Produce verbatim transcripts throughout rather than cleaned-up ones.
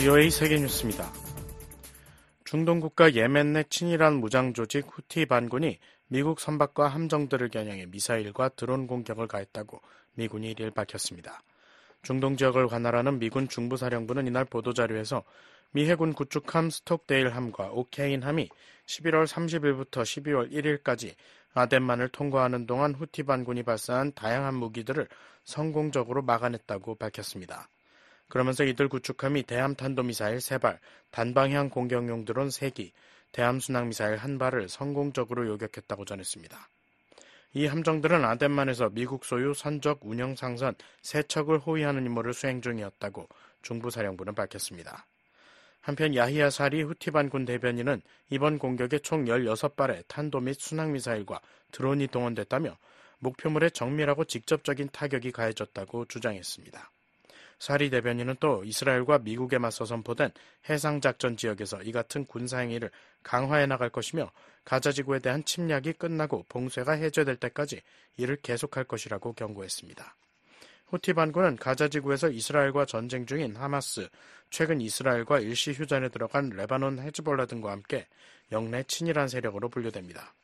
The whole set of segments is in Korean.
브이오에이 세계뉴스입니다. 중동 국가 예멘 내 친이란 무장조직 후티 반군이 미국 선박과 함정들을 겨냥해 미사일과 드론 공격을 가했다고 미군이 일일 밝혔습니다. 중동 지역을 관할하는 미군 중부사령부는 이날 보도자료에서 미 해군 구축함 스톡데일함과 오케인함이 십일월 삼십일부터 십이월 일일까지 아덴만을 통과하는 동안 후티 반군이 발사한 다양한 무기들을 성공적으로 막아냈다고 밝혔습니다. 그러면서 이들 구축함이 대함 탄도미사일 세 발, 단방향 공격용 드론 세 기, 대함 순항미사일 한 발을 성공적으로 요격했다고 전했습니다. 이 함정들은 아덴만에서 미국 소유 선적 운영 상선 세 척을 호위하는 임무를 수행 중이었다고 중부사령부는 밝혔습니다. 한편 야히야 사리 후티 반군 대변인은 이번 공격에 총 열여섯 발의 탄도 및 순항미사일과 드론이 동원됐다며 목표물에 정밀하고 직접적인 타격이 가해졌다고 주장했습니다. 사리 대변인은 또 이스라엘과 미국에 맞서 선포된 해상작전 지역에서 이 같은 군사행위를 강화해 나갈 것이며 가자지구에 대한 침략이 끝나고 봉쇄가 해제될 때까지 이를 계속할 것이라고 경고했습니다. 후티 반군은 가자지구에서 이스라엘과 전쟁 중인 하마스, 최근 이스라엘과 일시휴전에 들어간 레바논 헤즈볼라 등과 함께 영내 친일한 세력으로 분류됩니다.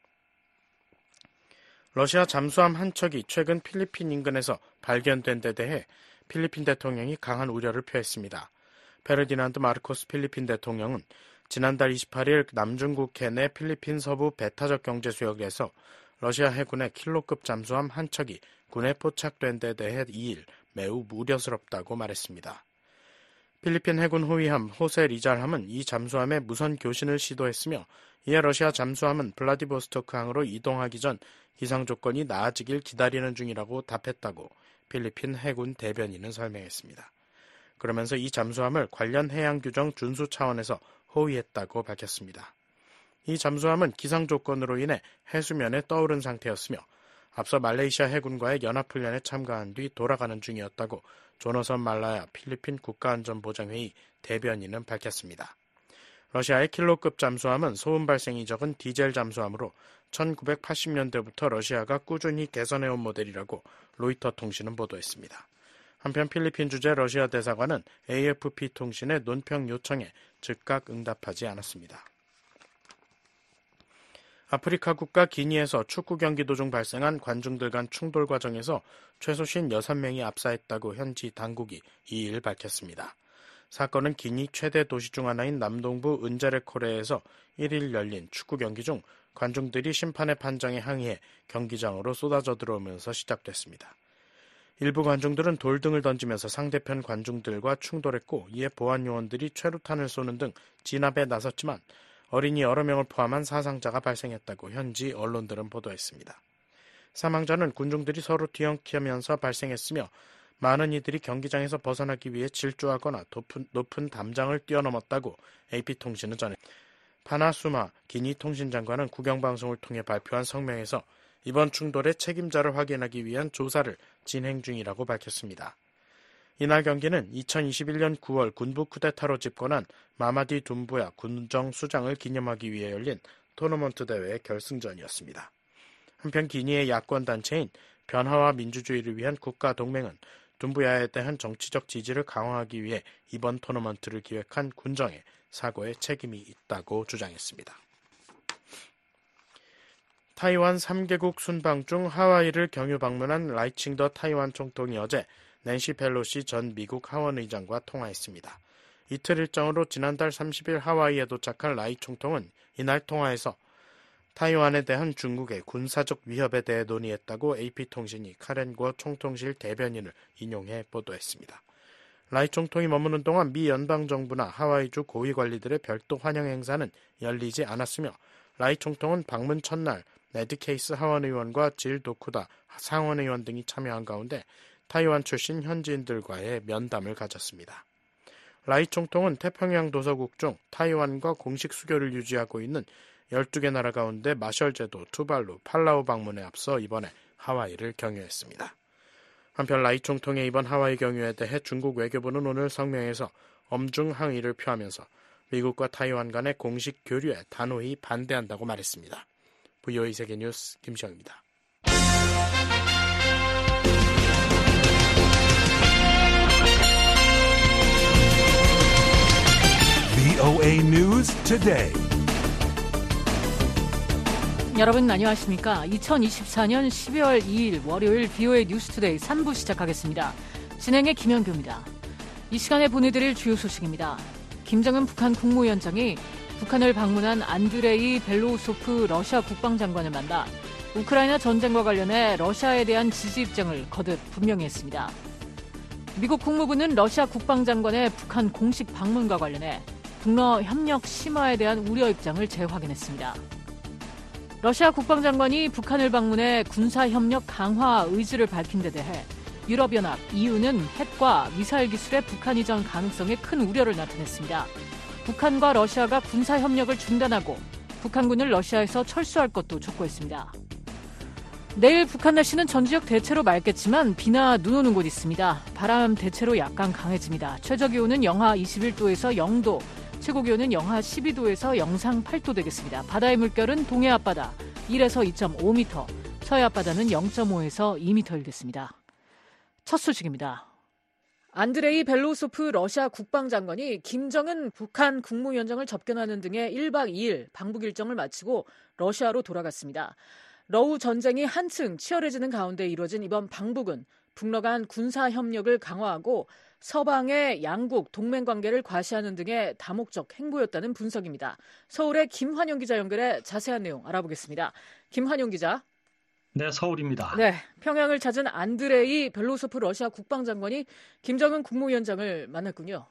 러시아 잠수함 한 척이 최근 필리핀 인근에서 발견된 데 대해 필리핀 대통령이 강한 우려를 표했습니다. 페르디난드 마르코스 필리핀 대통령은 지난달 이십팔일 남중국해 내 필리핀 서부 배타적 경제수역에서 러시아 해군의 킬로급 잠수함 한 척이 군에 포착된 데 대해 이일 매우 우려스럽다고 말했습니다. 필리핀 해군 호위함 호세 리잘함은 이 잠수함의 무선 교신을 시도했으며 이에 러시아 잠수함은 블라디보스토크항으로 이동하기 전 기상 조건이 나아지길 기다리는 중이라고 답했다고 필리핀 해군 대변인은 설명했습니다. 그러면서 이 잠수함을 관련 해양규정 준수 차원에서 호위했다고 밝혔습니다. 이 잠수함은 기상 조건으로 인해 해수면에 떠오른 상태였으며 앞서 말레이시아 해군과의 연합훈련에 참가한 뒤 돌아가는 중이었다고 조너선 말라야 필리핀 국가안전보장회의 대변인은 밝혔습니다. 러시아의 킬로급 잠수함은 소음 발생이 적은 디젤 잠수함으로 천구백팔십년대부터 러시아가 꾸준히 개선해온 모델이라고 로이터 통신은 보도했습니다. 한편 필리핀 주재 러시아 대사관은 에이에프피 통신의 논평 요청에 즉각 응답하지 않았습니다. 아프리카 국가 기니에서 축구 경기 도중 발생한 관중들 간 충돌 과정에서 최소 오십육 명이 압사했다고 현지 당국이 이일 밝혔습니다. 사건은 기니 최대 도시 중 하나인 남동부 은제레코레에서 일일 열린 축구 경기 중 관중들이 심판의 판정에 항의해 경기장으로 쏟아져 들어오면서 시작됐습니다. 일부 관중들은 돌 등을 던지면서 상대편 관중들과 충돌했고 이에 보안 요원들이 최루탄을 쏘는 등 진압에 나섰지만 어린이 여러 명을 포함한 사상자가 발생했다고 현지 언론들은 보도했습니다. 사망자는 군중들이 서로 뒤엉키면서 발생했으며 많은 이들이 경기장에서 벗어나기 위해 질주하거나 높은, 높은 담장을 뛰어넘었다고 에이피통신은 전했습니다. 파나수마 기니 통신장관은 국영방송을 통해 발표한 성명에서 이번 충돌의 책임자를 확인하기 위한 조사를 진행 중이라고 밝혔습니다. 이날 경기는 이천이십일년 구월 군부 쿠데타로 집권한 마마디 둠부야 군정 수장을 기념하기 위해 열린 토너먼트 대회의 결승전이었습니다. 한편 기니의 야권단체인 변화와 민주주의를 위한 국가동맹은 둠부야에 대한 정치적 지지를 강화하기 위해 이번 토너먼트를 기획한 군정의 사고에 책임이 있다고 주장했습니다. 타이완 삼 개국 순방 중 하와이를 경유 방문한 라이칭더 타이완 총통이 어제 낸시 펠로시 전 미국 하원의장과 통화했습니다. 이틀 일정으로 지난달 삼십일 하와이에 도착한 라이 총통은 이날 통화에서 타이완에 대한 중국의 군사적 위협에 대해 논의했다고 에이피통신이 카렌 고 총통실 대변인을 인용해 보도했습니다. 라이 총통이 머무는 동안 미 연방정부나 하와이주 고위관리들의 별도 환영 행사는 열리지 않았으며 라이 총통은 방문 첫날 네드 케이스 하원의원과 질 도쿠다 상원의원 등이 참여한 가운데 타이완 출신 현지인들과의 면담을 가졌습니다. 라이 총통은 태평양 도서국 중 타이완과 공식 수교를 유지하고 있는 열두 개 나라 가운데 마셜제도, 투발루, 팔라우 방문에 앞서 이번에 하와이를 경유했습니다. 한편 라이 총통의 이번 하와이 경유에 대해 중국 외교부는 오늘 성명에서 엄중 항의를 표하면서 미국과 타이완 간의 공식 교류에 단호히 반대한다고 말했습니다. 브이오에이 세계뉴스 김시영입니다. 브이오에이 News Today. 여러분 안녕하십니까? 이천이십사년 십이월 이일 월요일 브이오에이 뉴스투데이 삼 부 시작하겠습니다. 진행의 김현규입니다. 이 시간에 보내드릴 주요 소식입니다. 김정은 북한 국무위원장이 북한을 방문한 안드레이 벨로우소프 러시아 국방장관을 만나 우크라이나 전쟁과 관련해 러시아에 대한 지지 입장을 거듭 분명히 했습니다. 미국 국무부는 러시아 국방장관의 북한 공식 방문과 관련해 북러 협력 심화에 대한 우려 입장을 재확인했습니다. 러시아 국방장관이 북한을 방문해 군사협력 강화 의지를 밝힌 데 대해 유럽연합, 이유는 핵과 미사일 기술의 북한 이전 가능성에 큰 우려를 나타냈습니다. 북한과 러시아가 군사협력을 중단하고 북한군을 러시아에서 철수할 것도 촉구했습니다. 내일 북한 날씨는 전 지역 대체로 맑겠지만 비나 눈 오는 곳 있습니다. 바람 대체로 약간 강해집니다. 최저기온은 영하 이십일도에서 영도, 최고기온은 영하 십이도에서 영상 팔도 되겠습니다. 바다의 물결은 동해 앞바다 일에서 이점오 미터, 서해 앞바다는 영점오에서 이 미터 일겠습니다. 첫 소식입니다. 안드레이 벨로소프 러시아 국방장관이 김정은 북한 국무위원장을 접견하는 등의 일박 이일 방북 일정을 마치고 러시아로 돌아갔습니다. 러우 전쟁이 한층 치열해지는 가운데 이루어진 이번 방북은 북러 간 군사협력을 강화하고 서방의 양국 동맹관계를 과시하는 등의 다목적 행보였다는 분석입니다. 서울의 김환용 기자 연결해 자세한 내용 알아보겠습니다. 김환용 기자. 네, 서울입니다. 네, 평양을 찾은 안드레이 벨로소프 러시아 국방장관이 김정은 국무위원장을 만났군요.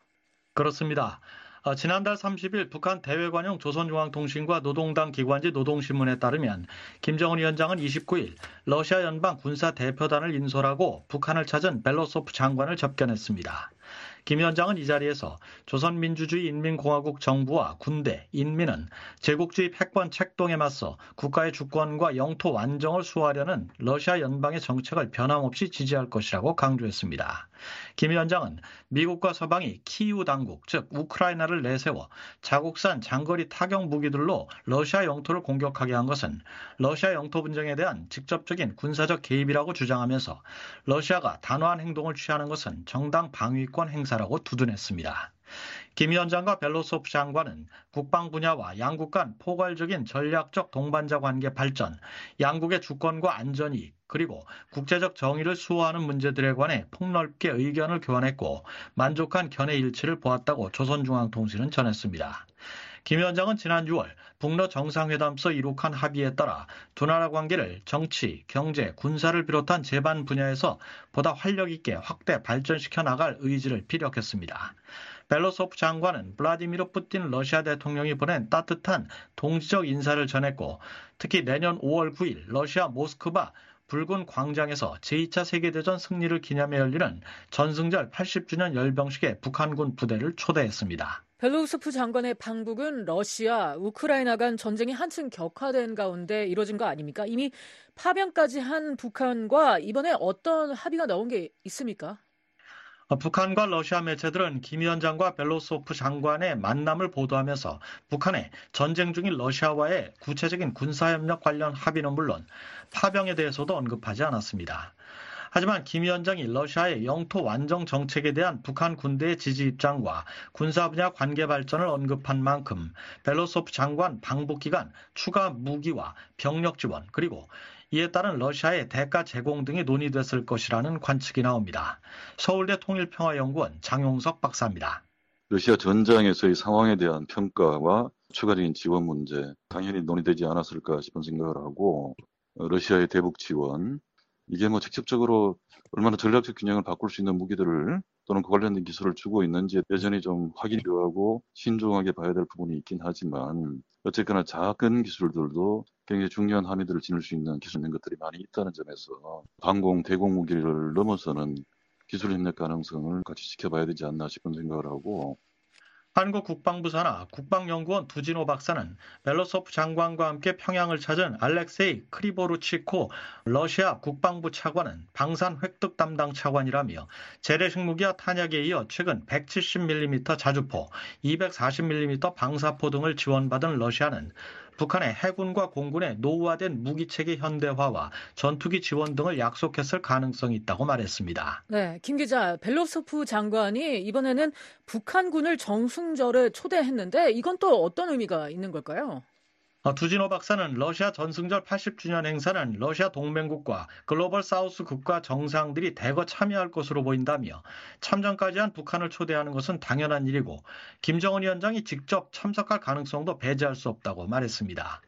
그렇습니다. 어, 지난달 삼십일 북한 대외관용 조선중앙통신과 노동당 기관지 노동신문에 따르면 김정은 위원장은 이십구일 러시아 연방 군사대표단을 인솔하고 북한을 찾은 벨로소프 장관을 접견했습니다. 김 위원장은 이 자리에서 조선민주주의 인민공화국 정부와 군대, 인민은 제국주의 패권 책동에 맞서 국가의 주권과 영토 완정을 수호하려는 러시아 연방의 정책을 변함없이 지지할 것이라고 강조했습니다. 김 위원장은 미국과 서방이 키이우 당국, 즉 우크라이나를 내세워 자국산 장거리 타격 무기들로 러시아 영토를 공격하게 한 것은 러시아 영토 분쟁에 대한 직접적인 군사적 개입이라고 주장하면서 러시아가 단호한 행동을 취하는 것은 정당 방위권 행사라고 두둔했습니다. 김 위원장과 벨로소프 장관은 국방 분야와 양국 간 포괄적인 전략적 동반자 관계 발전, 양국의 주권과 안전이 그리고 국제적 정의를 수호하는 문제들에 관해 폭넓게 의견을 교환했고 만족한 견해 일치를 보았다고 조선중앙통신은 전했습니다. 김 위원장은 지난 유월 북러 정상회담서 이룩한 합의에 따라 두 나라 관계를 정치, 경제, 군사를 비롯한 제반 분야에서 보다 활력 있게 확대 발전시켜 나갈 의지를 피력했습니다. 벨로소프 장관은 블라디미르 푸틴 러시아 대통령이 보낸 따뜻한 동지적 인사를 전했고 특히 내년 오월 구일 러시아 모스크바 붉은 광장에서 제이차 세계대전 승리를 기념해 열리는 전승절 팔십주년 열병식에 북한군 부대를 초대했습니다. 벨로우소프 장관의 방북은 러시아, 우크라이나 간 전쟁이 한층 격화된 가운데 이뤄진 거 아닙니까? 이미 파병까지 한 북한과 이번에 어떤 합의가 나온 게 있습니까? 북한과 러시아 매체들은 김 위원장과 벨로소프 장관의 만남을 보도하면서 북한의 전쟁 중인 러시아와의 구체적인 군사협력 관련 합의는 물론 파병에 대해서도 언급하지 않았습니다. 하지만 김 위원장이 러시아의 영토 완정 정책에 대한 북한 군대의 지지 입장과 군사 분야 관계 발전을 언급한 만큼 벨로소프 장관 방북 기간 추가 무기와 병력 지원 그리고 이에 따른 러시아의 대가 제공 등이 논의됐을 것이라는 관측이 나옵니다. 서울대 통일평화연구원 장용석 박사입니다. 러시아 전장에서의 상황에 대한 평가와 추가적인 지원 문제 당연히 논의되지 않았을까 싶은 생각을 하고 러시아의 대북 지원 이게 뭐 직접적으로 얼마나 전략적 균형을 바꿀 수 있는 무기들을 또는 그 관련된 기술을 주고 있는지 여전히 좀 확인이 필요하고 신중하게 봐야 될 부분이 있긴 하지만 어쨌거나 작은 기술들도 굉장히 중요한 함의들을 지닐 수 있는 기술 있는 것들이 많이 있다는 점에서 방공, 대공 무기를 넘어서는 기술 협력 가능성을 같이 지켜봐야 되지 않나 싶은 생각을 하고 한국 국방부 산하 국방연구원 두진호 박사는 벨로소프 장관과 함께 평양을 찾은 알렉세이 크리보루치코 러시아 국방부 차관은 방산 획득 담당 차관이라며 재래식 무기와 탄약에 이어 최근 백칠십 밀리미터 자주포, 이백사십 밀리미터 방사포 등을 지원받은 러시아는 북한의 해군과 공군의 노후화된 무기체계 현대화와 전투기 지원 등을 약속했을 가능성이 있다고 말했습니다. 네, 김 기자, 벨로소프 장관이 이번에는 북한군을 정승절에 초대했는데 이건 또 어떤 의미가 있는 걸까요? 두진호 박사는 러시아 전승절 팔십 주년 행사는 러시아 동맹국과 글로벌 사우스 국가 정상들이 대거 참여할 것으로 보인다며 참전까지 한 북한을 초대하는 것은 당연한 일이고 김정은 위원장이 직접 참석할 가능성도 배제할 수 없다고 말했습니다.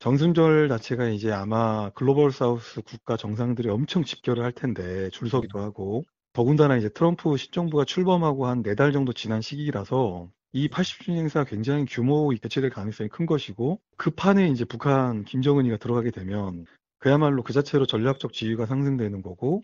정승절 자체가 이제 아마 글로벌 사우스 국가 정상들이 엄청 집결을 할 텐데 줄 서기도 하고 더군다나 이제 트럼프 신정부가 출범하고 한 네 달 정도 지난 시기라서 이 팔십 주년 행사가 굉장히 규모 있게 개최될 가능성이 큰 것이고 그 판에 이제 북한 김정은이가 들어가게 되면 그야말로 그 자체로 전략적 지위가 상승되는 거고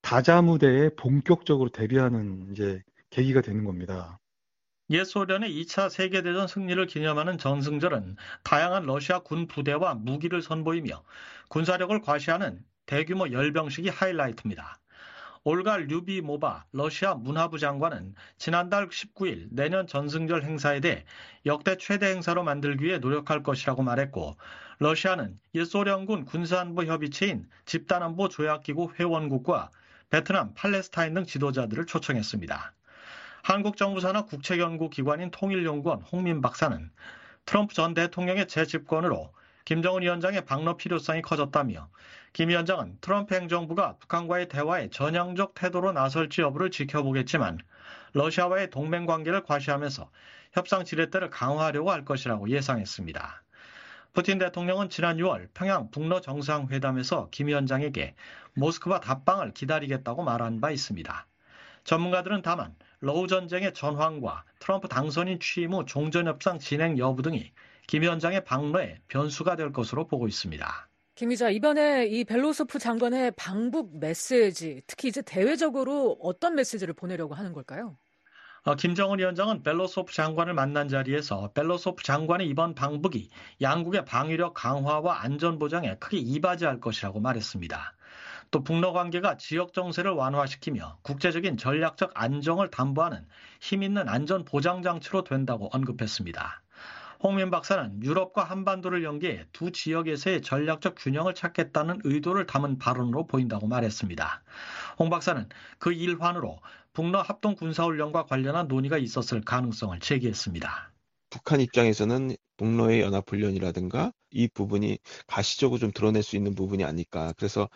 다자무대에 본격적으로 대비하는 이제 계기가 되는 겁니다. 옛 소련의 이 차 세계대전 승리를 기념하는 전승절은 다양한 러시아 군 부대와 무기를 선보이며 군사력을 과시하는 대규모 열병식이 하이라이트입니다. 올가 류비모바 러시아 문화부 장관은 지난달 십구 일 내년 전승절 행사에 대해 역대 최대 행사로 만들기 위해 노력할 것이라고 말했고 러시아는 옛소련군 군사안보 협의체인 집단안보 조약기구 회원국과 베트남, 팔레스타인 등 지도자들을 초청했습니다. 한국 정부 산하 국책연구기관인 통일연구원 홍민 박사는 트럼프 전 대통령의 재집권으로 김정은 위원장의 방러 필요성이 커졌다며 김 위원장은 트럼프 행정부가 북한과의 대화에 전향적 태도로 나설지 여부를 지켜보겠지만 러시아와의 동맹관계를 과시하면서 협상 지렛대를 강화하려고 할 것이라고 예상했습니다. 푸틴 대통령은 지난 유월 평양 북러 정상회담에서 김 위원장에게 모스크바 답방을 기다리겠다고 말한 바 있습니다. 전문가들은 다만 러우 전쟁의 전황과 트럼프 당선인 취임 후 종전협상 진행 여부 등이 김 위원장의 방러에 변수가 될 것으로 보고 있습니다. 김 기자, 이번에 이 벨로소프 장관의 방북 메시지, 특히 이제 대외적으로 어떤 메시지를 보내려고 하는 걸까요? 어, 김정은 위원장은 벨로소프 장관을 만난 자리에서 벨로소프 장관의 이번 방북이 양국의 방위력 강화와 안전 보장에 크게 이바지할 것이라고 말했습니다. 또 북러 관계가 지역 정세를 완화시키며 국제적인 전략적 안정을 담보하는 힘있는 안전 보장 장치로 된다고 언급했습니다. 홍민 박사는 유럽과 한반도를 연계해 두 지역에서의 전략적 균형을 찾겠다는 의도를 담은 발언으로 보인다고 말했습니다. 홍 박사는 그 일환으로 북러 합동 군사훈련과 관련한 논의가 있었을 가능성을 제기했습니다. 북한 입장에서는 북러의 연합훈련이라든가 이 부분이 가시적으로 좀 드러낼 수 있는 부분이 아닐까. 그래서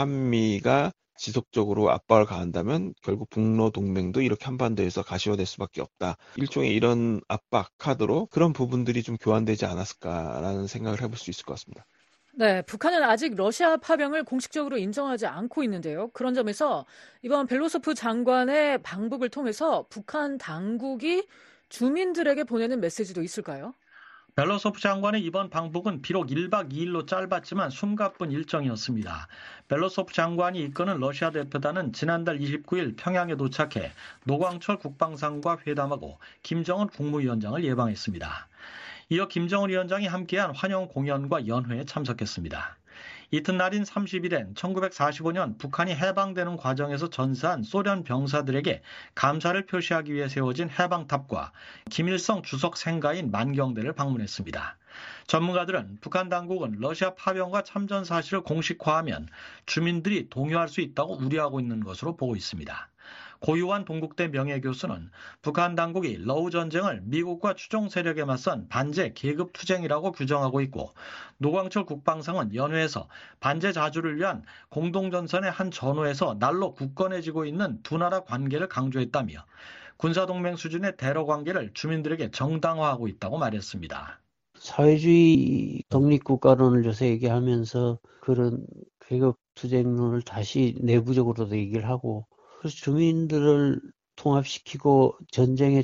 한미가 지속적으로 압박을 가한다면 결국 북러 동맹도 이렇게 한반도에서 가시화될 수밖에 없다. 일종의 이런 압박 카드로 그런 부분들이 좀 교환되지 않았을까라는 생각을 해볼 수 있을 것 같습니다. 네, 북한은 아직 러시아 파병을 공식적으로 인정하지 않고 있는데요. 그런 점에서 이번 벨로소프 장관의 방북을 통해서 북한 당국이 주민들에게 보내는 메시지도 있을까요? 벨로소프 장관의 이번 방북은 비록 일 박 이 일로 짧았지만 숨가쁜 일정이었습니다. 벨로소프 장관이 이끄는 러시아 대표단은 지난달 이십구 일 평양에 도착해 노광철 국방상과 회담하고 김정은 국무위원장을 예방했습니다. 이어 김정은 위원장이 함께한 환영 공연과 연회에 참석했습니다. 이튿날인 삼십 일엔 천구백사십오 년 북한이 해방되는 과정에서 전사한 소련 병사들에게 감사를 표시하기 위해 세워진 해방탑과 김일성 주석 생가인 만경대를 방문했습니다. 전문가들은 북한 당국은 러시아 파병과 참전 사실을 공식화하면 주민들이 동요할 수 있다고 우려하고 있는 것으로 보고 있습니다. 고유한 동국대 명예교수는 북한 당국이 러우 전쟁을 미국과 추종 세력에 맞선 반제 계급 투쟁이라고 규정하고 있고 노광철 국방상은 연회에서 반제 자주를 위한 공동전선의 한 전후에서 날로 굳건해지고 있는 두 나라 관계를 강조했다며 군사동맹 수준의 대러 관계를 주민들에게 정당화하고 있다고 말했습니다. 사회주의 독립국가론을 요새 얘기하면서 그런 계급 투쟁론을 다시 내부적으로도 얘기를 하고 그래서 주민들을 통합시키고 전쟁에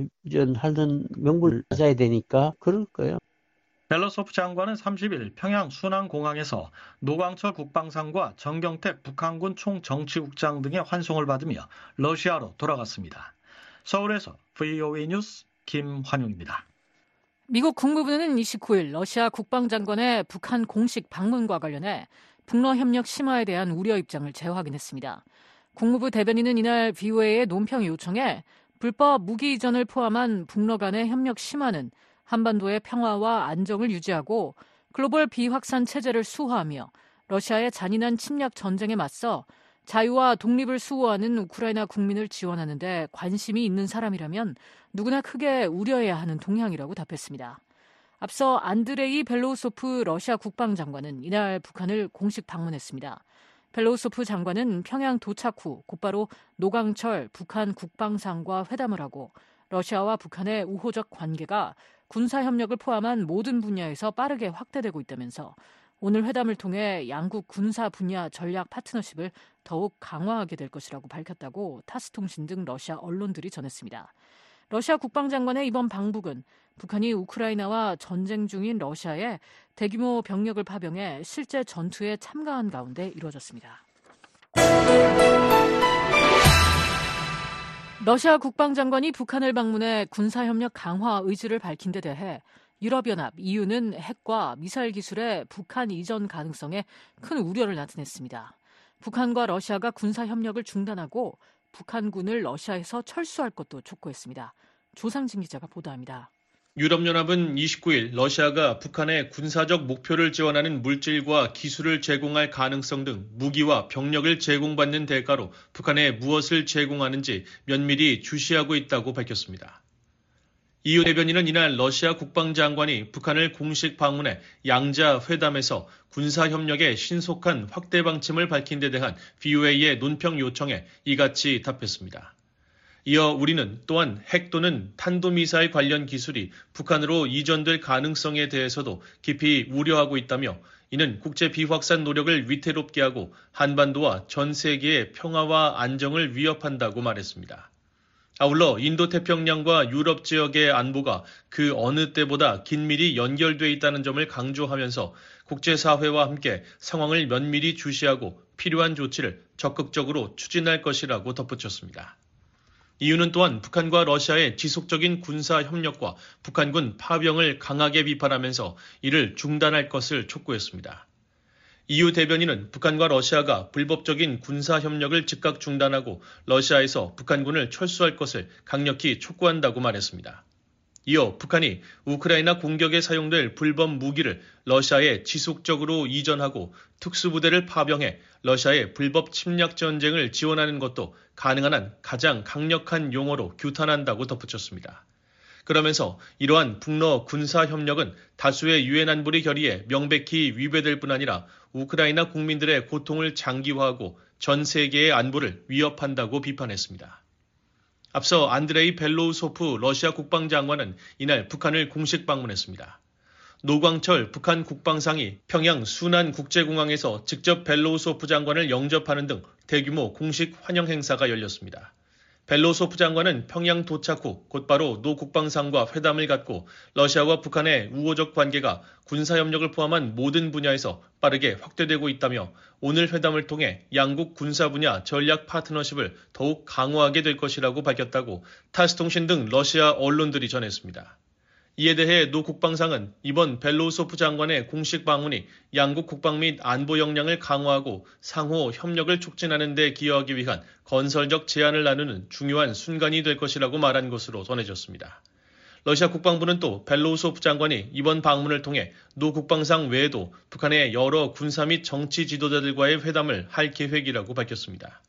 참전하는 명분을 찾아야 되니까 그럴 거예요. 벨로소프 장관은 삼십 일 평양 순안공항에서 노광철 국방상과 정경택 북한군 총정치국장 등의 환송을 받으며 러시아로 돌아갔습니다. 서울에서 브이오에이 뉴스 김환용입니다. 미국 국무부는 이십구 일 러시아 국방장관의 북한 공식 방문과 관련해 북러 협력 심화에 대한 우려 입장을 재확인했습니다. 국무부 대변인은 이날 브이오에이의 논평 요청에 불법 무기 이전을 포함한 북러 간의 협력 심화는 한반도의 평화와 안정을 유지하고 글로벌 비확산 체제를 수호하며 러시아의 잔인한 침략 전쟁에 맞서 자유와 독립을 수호하는 우크라이나 국민을 지원하는 데 관심이 있는 사람이라면 누구나 크게 우려해야 하는 동향이라고 답했습니다. 앞서 안드레이 벨로우소프 러시아 국방장관은 이날 북한을 공식 방문했습니다. 벨로우소프 장관은 평양 도착 후 곧바로 노광철 북한 국방상과 회담을 하고 러시아와 북한의 우호적 관계가 군사협력을 포함한 모든 분야에서 빠르게 확대되고 있다면서 오늘 회담을 통해 양국 군사 분야 전략 파트너십을 더욱 강화하게 될 것이라고 밝혔다고 타스통신 등 러시아 언론들이 전했습니다. 러시아 국방장관의 이번 방북은 북한이 우크라이나와 전쟁 중인 러시아에 대규모 병력을 파병해 실제 전투에 참가한 가운데 이루어졌습니다. 러시아 국방장관이 북한을 방문해 군사협력 강화 의지를 밝힌 데 대해 유럽연합, 이유는 핵과 미사일 기술의 북한 이전 가능성에 큰 우려를 나타냈습니다. 북한과 러시아가 군사협력을 중단하고 북한군을 러시아에서 철수할 것도 촉구했습니다. 조상진 기자가 보도합니다. 유럽연합은 이십구 일 러시아가 북한의 군사적 목표를 지원하는 물질과 기술을 제공할 가능성 등 무기와 병력을 제공받는 대가로 북한에 무엇을 제공하는지 면밀히 주시하고 있다고 밝혔습니다. 이유 대변인은 이날 러시아 국방장관이 북한을 공식 방문해 양자 회담에서 군사협력의 신속한 확대 방침을 밝힌 데 대한 브이오에이의 논평 요청에 이같이 답했습니다. 이어 우리는 또한 핵 또는 탄도미사일 관련 기술이 북한으로 이전될 가능성에 대해서도 깊이 우려하고 있다며 이는 국제 비확산 노력을 위태롭게 하고 한반도와 전 세계의 평화와 안정을 위협한다고 말했습니다. 아울러 인도태평양과 유럽 지역의 안보가 그 어느 때보다 긴밀히 연결돼 있다는 점을 강조하면서 국제사회와 함께 상황을 면밀히 주시하고 필요한 조치를 적극적으로 추진할 것이라고 덧붙였습니다. 이유는 또한 북한과 러시아의 지속적인 군사 협력과 북한군 파병을 강하게 비판하면서 이를 중단할 것을 촉구했습니다. 이유 대변인은 북한과 러시아가 불법적인 군사 협력을 즉각 중단하고 러시아에서 북한군을 철수할 것을 강력히 촉구한다고 말했습니다. 이어 북한이 우크라이나 공격에 사용될 불법 무기를 러시아에 지속적으로 이전하고 특수부대를 파병해 러시아의 불법 침략 전쟁을 지원하는 것도 가능한 한 가장 강력한 용어로 규탄한다고 덧붙였습니다. 그러면서 이러한 북러 군사협력은 다수의 유엔 안보리 결의에 명백히 위배될 뿐 아니라 우크라이나 국민들의 고통을 장기화하고 전 세계의 안보를 위협한다고 비판했습니다. 앞서 안드레이 벨로우소프 러시아 국방장관은 이날 북한을 공식 방문했습니다. 노광철 북한 국방상이 평양 순안국제공항에서 직접 벨로우소프 장관을 영접하는 등 대규모 공식 환영 행사가 열렸습니다. 벨로우소프 장관은 평양 도착 후 곧바로 노 국방상과 회담을 갖고 러시아와 북한의 우호적 관계가 군사협력을 포함한 모든 분야에서 빠르게 확대되고 있다며 오늘 회담을 통해 양국 군사 분야 전략 파트너십을 더욱 강화하게 될 것이라고 밝혔다고 타스통신 등 러시아 언론들이 전했습니다. 이에 대해 노 국방상은 이번 벨로우소프 장관의 공식 방문이 양국 국방 및 안보 역량을 강화하고 상호 협력을 촉진하는 데 기여하기 위한 건설적 제안을 나누는 중요한 순간이 될 것이라고 말한 것으로 전해졌습니다. 러시아 국방부는 또 벨로우소프 장관이 이번 방문을 통해 노 국방상 외에도 북한의 여러 군사 및 정치 지도자들과의 회담을 할 계획이라고 밝혔습니다.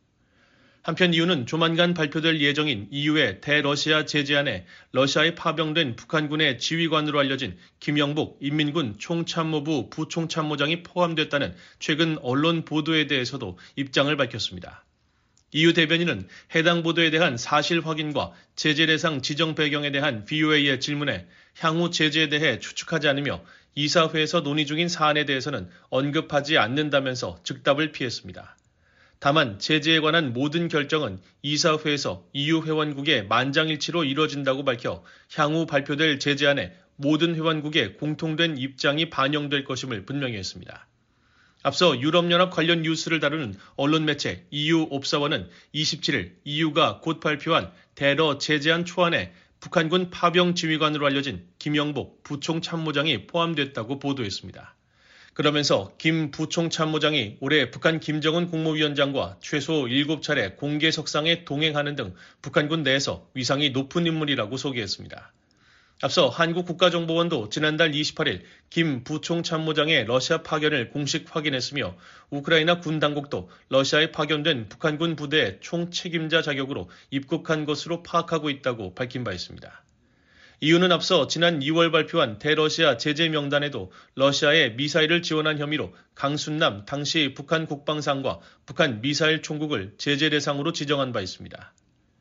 한편 이유는 조만간 발표될 예정인 이유의 대러시아 제재안에 러시아에 파병된 북한군의 지휘관으로 알려진 김영복 인민군 총참모부 부총참모장이 포함됐다는 최근 언론 보도에 대해서도 입장을 밝혔습니다. 이유 대변인은 해당 보도에 대한 사실 확인과 제재 대상 지정 배경에 대한 브이오에이의 질문에 향후 제재에 대해 추측하지 않으며 이사회에서 논의 중인 사안에 대해서는 언급하지 않는다면서 즉답을 피했습니다. 다만 제재에 관한 모든 결정은 이사회에서 이유 회원국의 만장일치로 이뤄진다고 밝혀 향후 발표될 제재안에 모든 회원국의 공통된 입장이 반영될 것임을 분명히 했습니다. 앞서 유럽연합 관련 뉴스를 다루는 언론 매체 이유 옵서버는 이십칠 일 이유가 곧 발표한 대러 제재안 초안에 북한군 파병 지휘관으로 알려진 김영복 부총참모장이 포함됐다고 보도했습니다. 그러면서 김 부총참모장이 올해 북한 김정은 국무위원장과 최소 일곱 차례 공개석상에 동행하는 등 북한군 내에서 위상이 높은 인물이라고 소개했습니다. 앞서 한국 국가정보원도 지난달 이십팔일 김 부총참모장의 러시아 파견을 공식 확인했으며 우크라이나 군 당국도 러시아에 파견된 북한군 부대의 총책임자 자격으로 입국한 것으로 파악하고 있다고 밝힌 바 있습니다. 이유는 앞서 지난 이월 발표한 대러시아 제재 명단에도 러시아에 미사일을 지원한 혐의로 강순남 당시 북한 국방상과 북한 미사일 총국을 제재 대상으로 지정한 바 있습니다.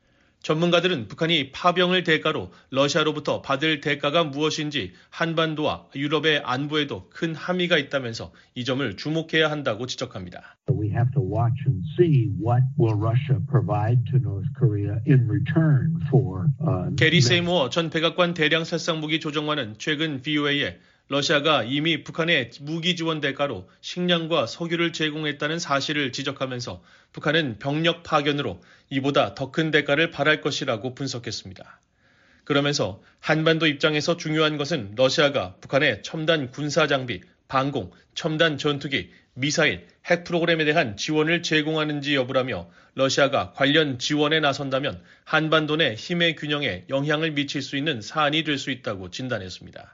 전문가들은 북한이 파병을 대가로 러시아로부터 받을 대가가 무엇인지 한반도와 유럽의 안보에도 큰 함의가 있다면서 이 점을 주목해야 한다고 지적합니다. We have to watch and see what will Russia provide to North Korea in return for. Uh, 게리 세이모어 전 백악관 대량 살상무기 조정관은 최근 브이오에이에 러시아가 이미 북한에 무기 지원 대가로 식량과 석유를 제공했다는 사실을 지적하면서 북한은 병력 파견으로 이보다 더 큰 대가를 바랄 것이라고 분석했습니다. 그러면서 한반도 입장에서 중요한 것은 러시아가 북한에 첨단 군사 장비, 방공, 첨단 전투기, 미사일, 핵 프로그램에 대한 지원을 제공하는지 여부라며 러시아가 관련 지원에 나선다면 한반도 내 힘의 균형에 영향을 미칠 수 있는 사안이 될 수 있다고 진단했습니다.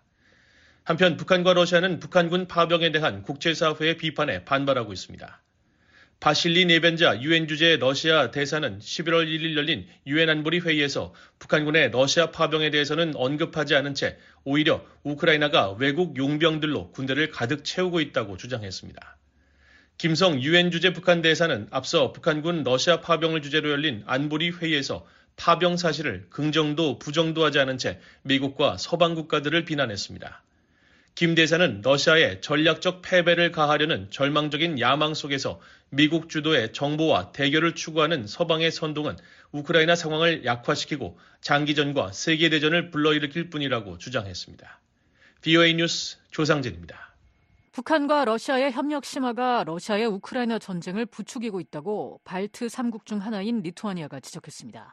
한편 북한과 러시아는 북한군 파병에 대한 국제사회의 비판에 반발하고 있습니다. 바실리 네벤자 유엔 주재 러시아 대사는 십일월 일일 열린 유엔 안보리 회의에서 북한군의 러시아 파병에 대해서는 언급하지 않은 채 오히려 우크라이나가 외국 용병들로 군대를 가득 채우고 있다고 주장했습니다. 김성 유엔 주재 북한 대사는 앞서 북한군 러시아 파병을 주제로 열린 안보리 회의에서 파병 사실을 긍정도 부정도 하지 않은 채 미국과 서방 국가들을 비난했습니다. 김 대사는 러시아의 전략적 패배를 가하려는 절망적인 야망 속에서 미국 주도의 정보와 대결을 추구하는 서방의 선동은 우크라이나 상황을 약화시키고 장기전과 세계대전을 불러일으킬 뿐이라고 주장했습니다. 브이오에이 뉴스 조상진입니다. 북한과 러시아의 협력 심화가 러시아의 우크라이나 전쟁을 부추기고 있다고 발트 삼 국 중 하나인 리투아니아가 지적했습니다.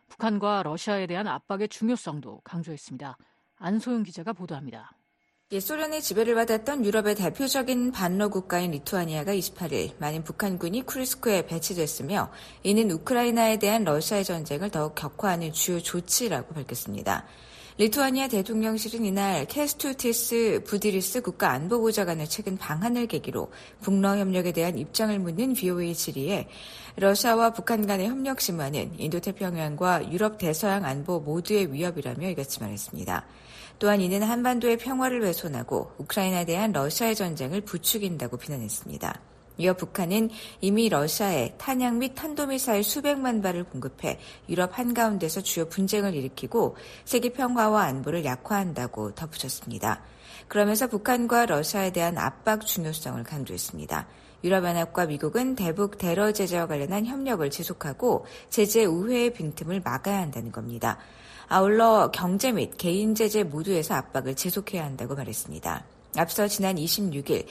북한과 러시아에 대한 압박의 중요성도 강조했습니다. 안소영 기자가 보도합니다. 옛 소련의 지배를 받았던 유럽의 대표적인 반러 국가인 리투아니아가 이십팔일 만인 북한군이 쿠르스크에 배치됐으며 이는 우크라이나에 대한 러시아의 전쟁을 더욱 격화하는 주요 조치라고 밝혔습니다. 리투아니아 대통령실은 이날 케스투티스 부디리스 국가안보보좌관의 최근 방한을 계기로 북러 협력에 대한 입장을 묻는 브이오에이 질의에 러시아와 북한 간의 협력 심화는 인도태평양과 유럽 대서양 안보 모두의 위협이라며 이같이 말했습니다. 또한 이는 한반도의 평화를 훼손하고 우크라이나에 대한 러시아의 전쟁을 부추긴다고 비난했습니다. 이어 북한은 이미 러시아에 탄약 및 탄도미사일 수백만 발을 공급해 유럽 한가운데서 주요 분쟁을 일으키고 세계 평화와 안보를 약화한다고 덧붙였습니다. 그러면서 북한과 러시아에 대한 압박 중요성을 강조했습니다. 유럽연합과 미국은 대북 테러 제재와 관련한 협력을 지속하고 제재 우회의 빈틈을 막아야 한다는 겁니다. 아울러 경제 및 개인 제재 모두에서 압박을 지속해야 한다고 말했습니다. 앞서 지난 이십육일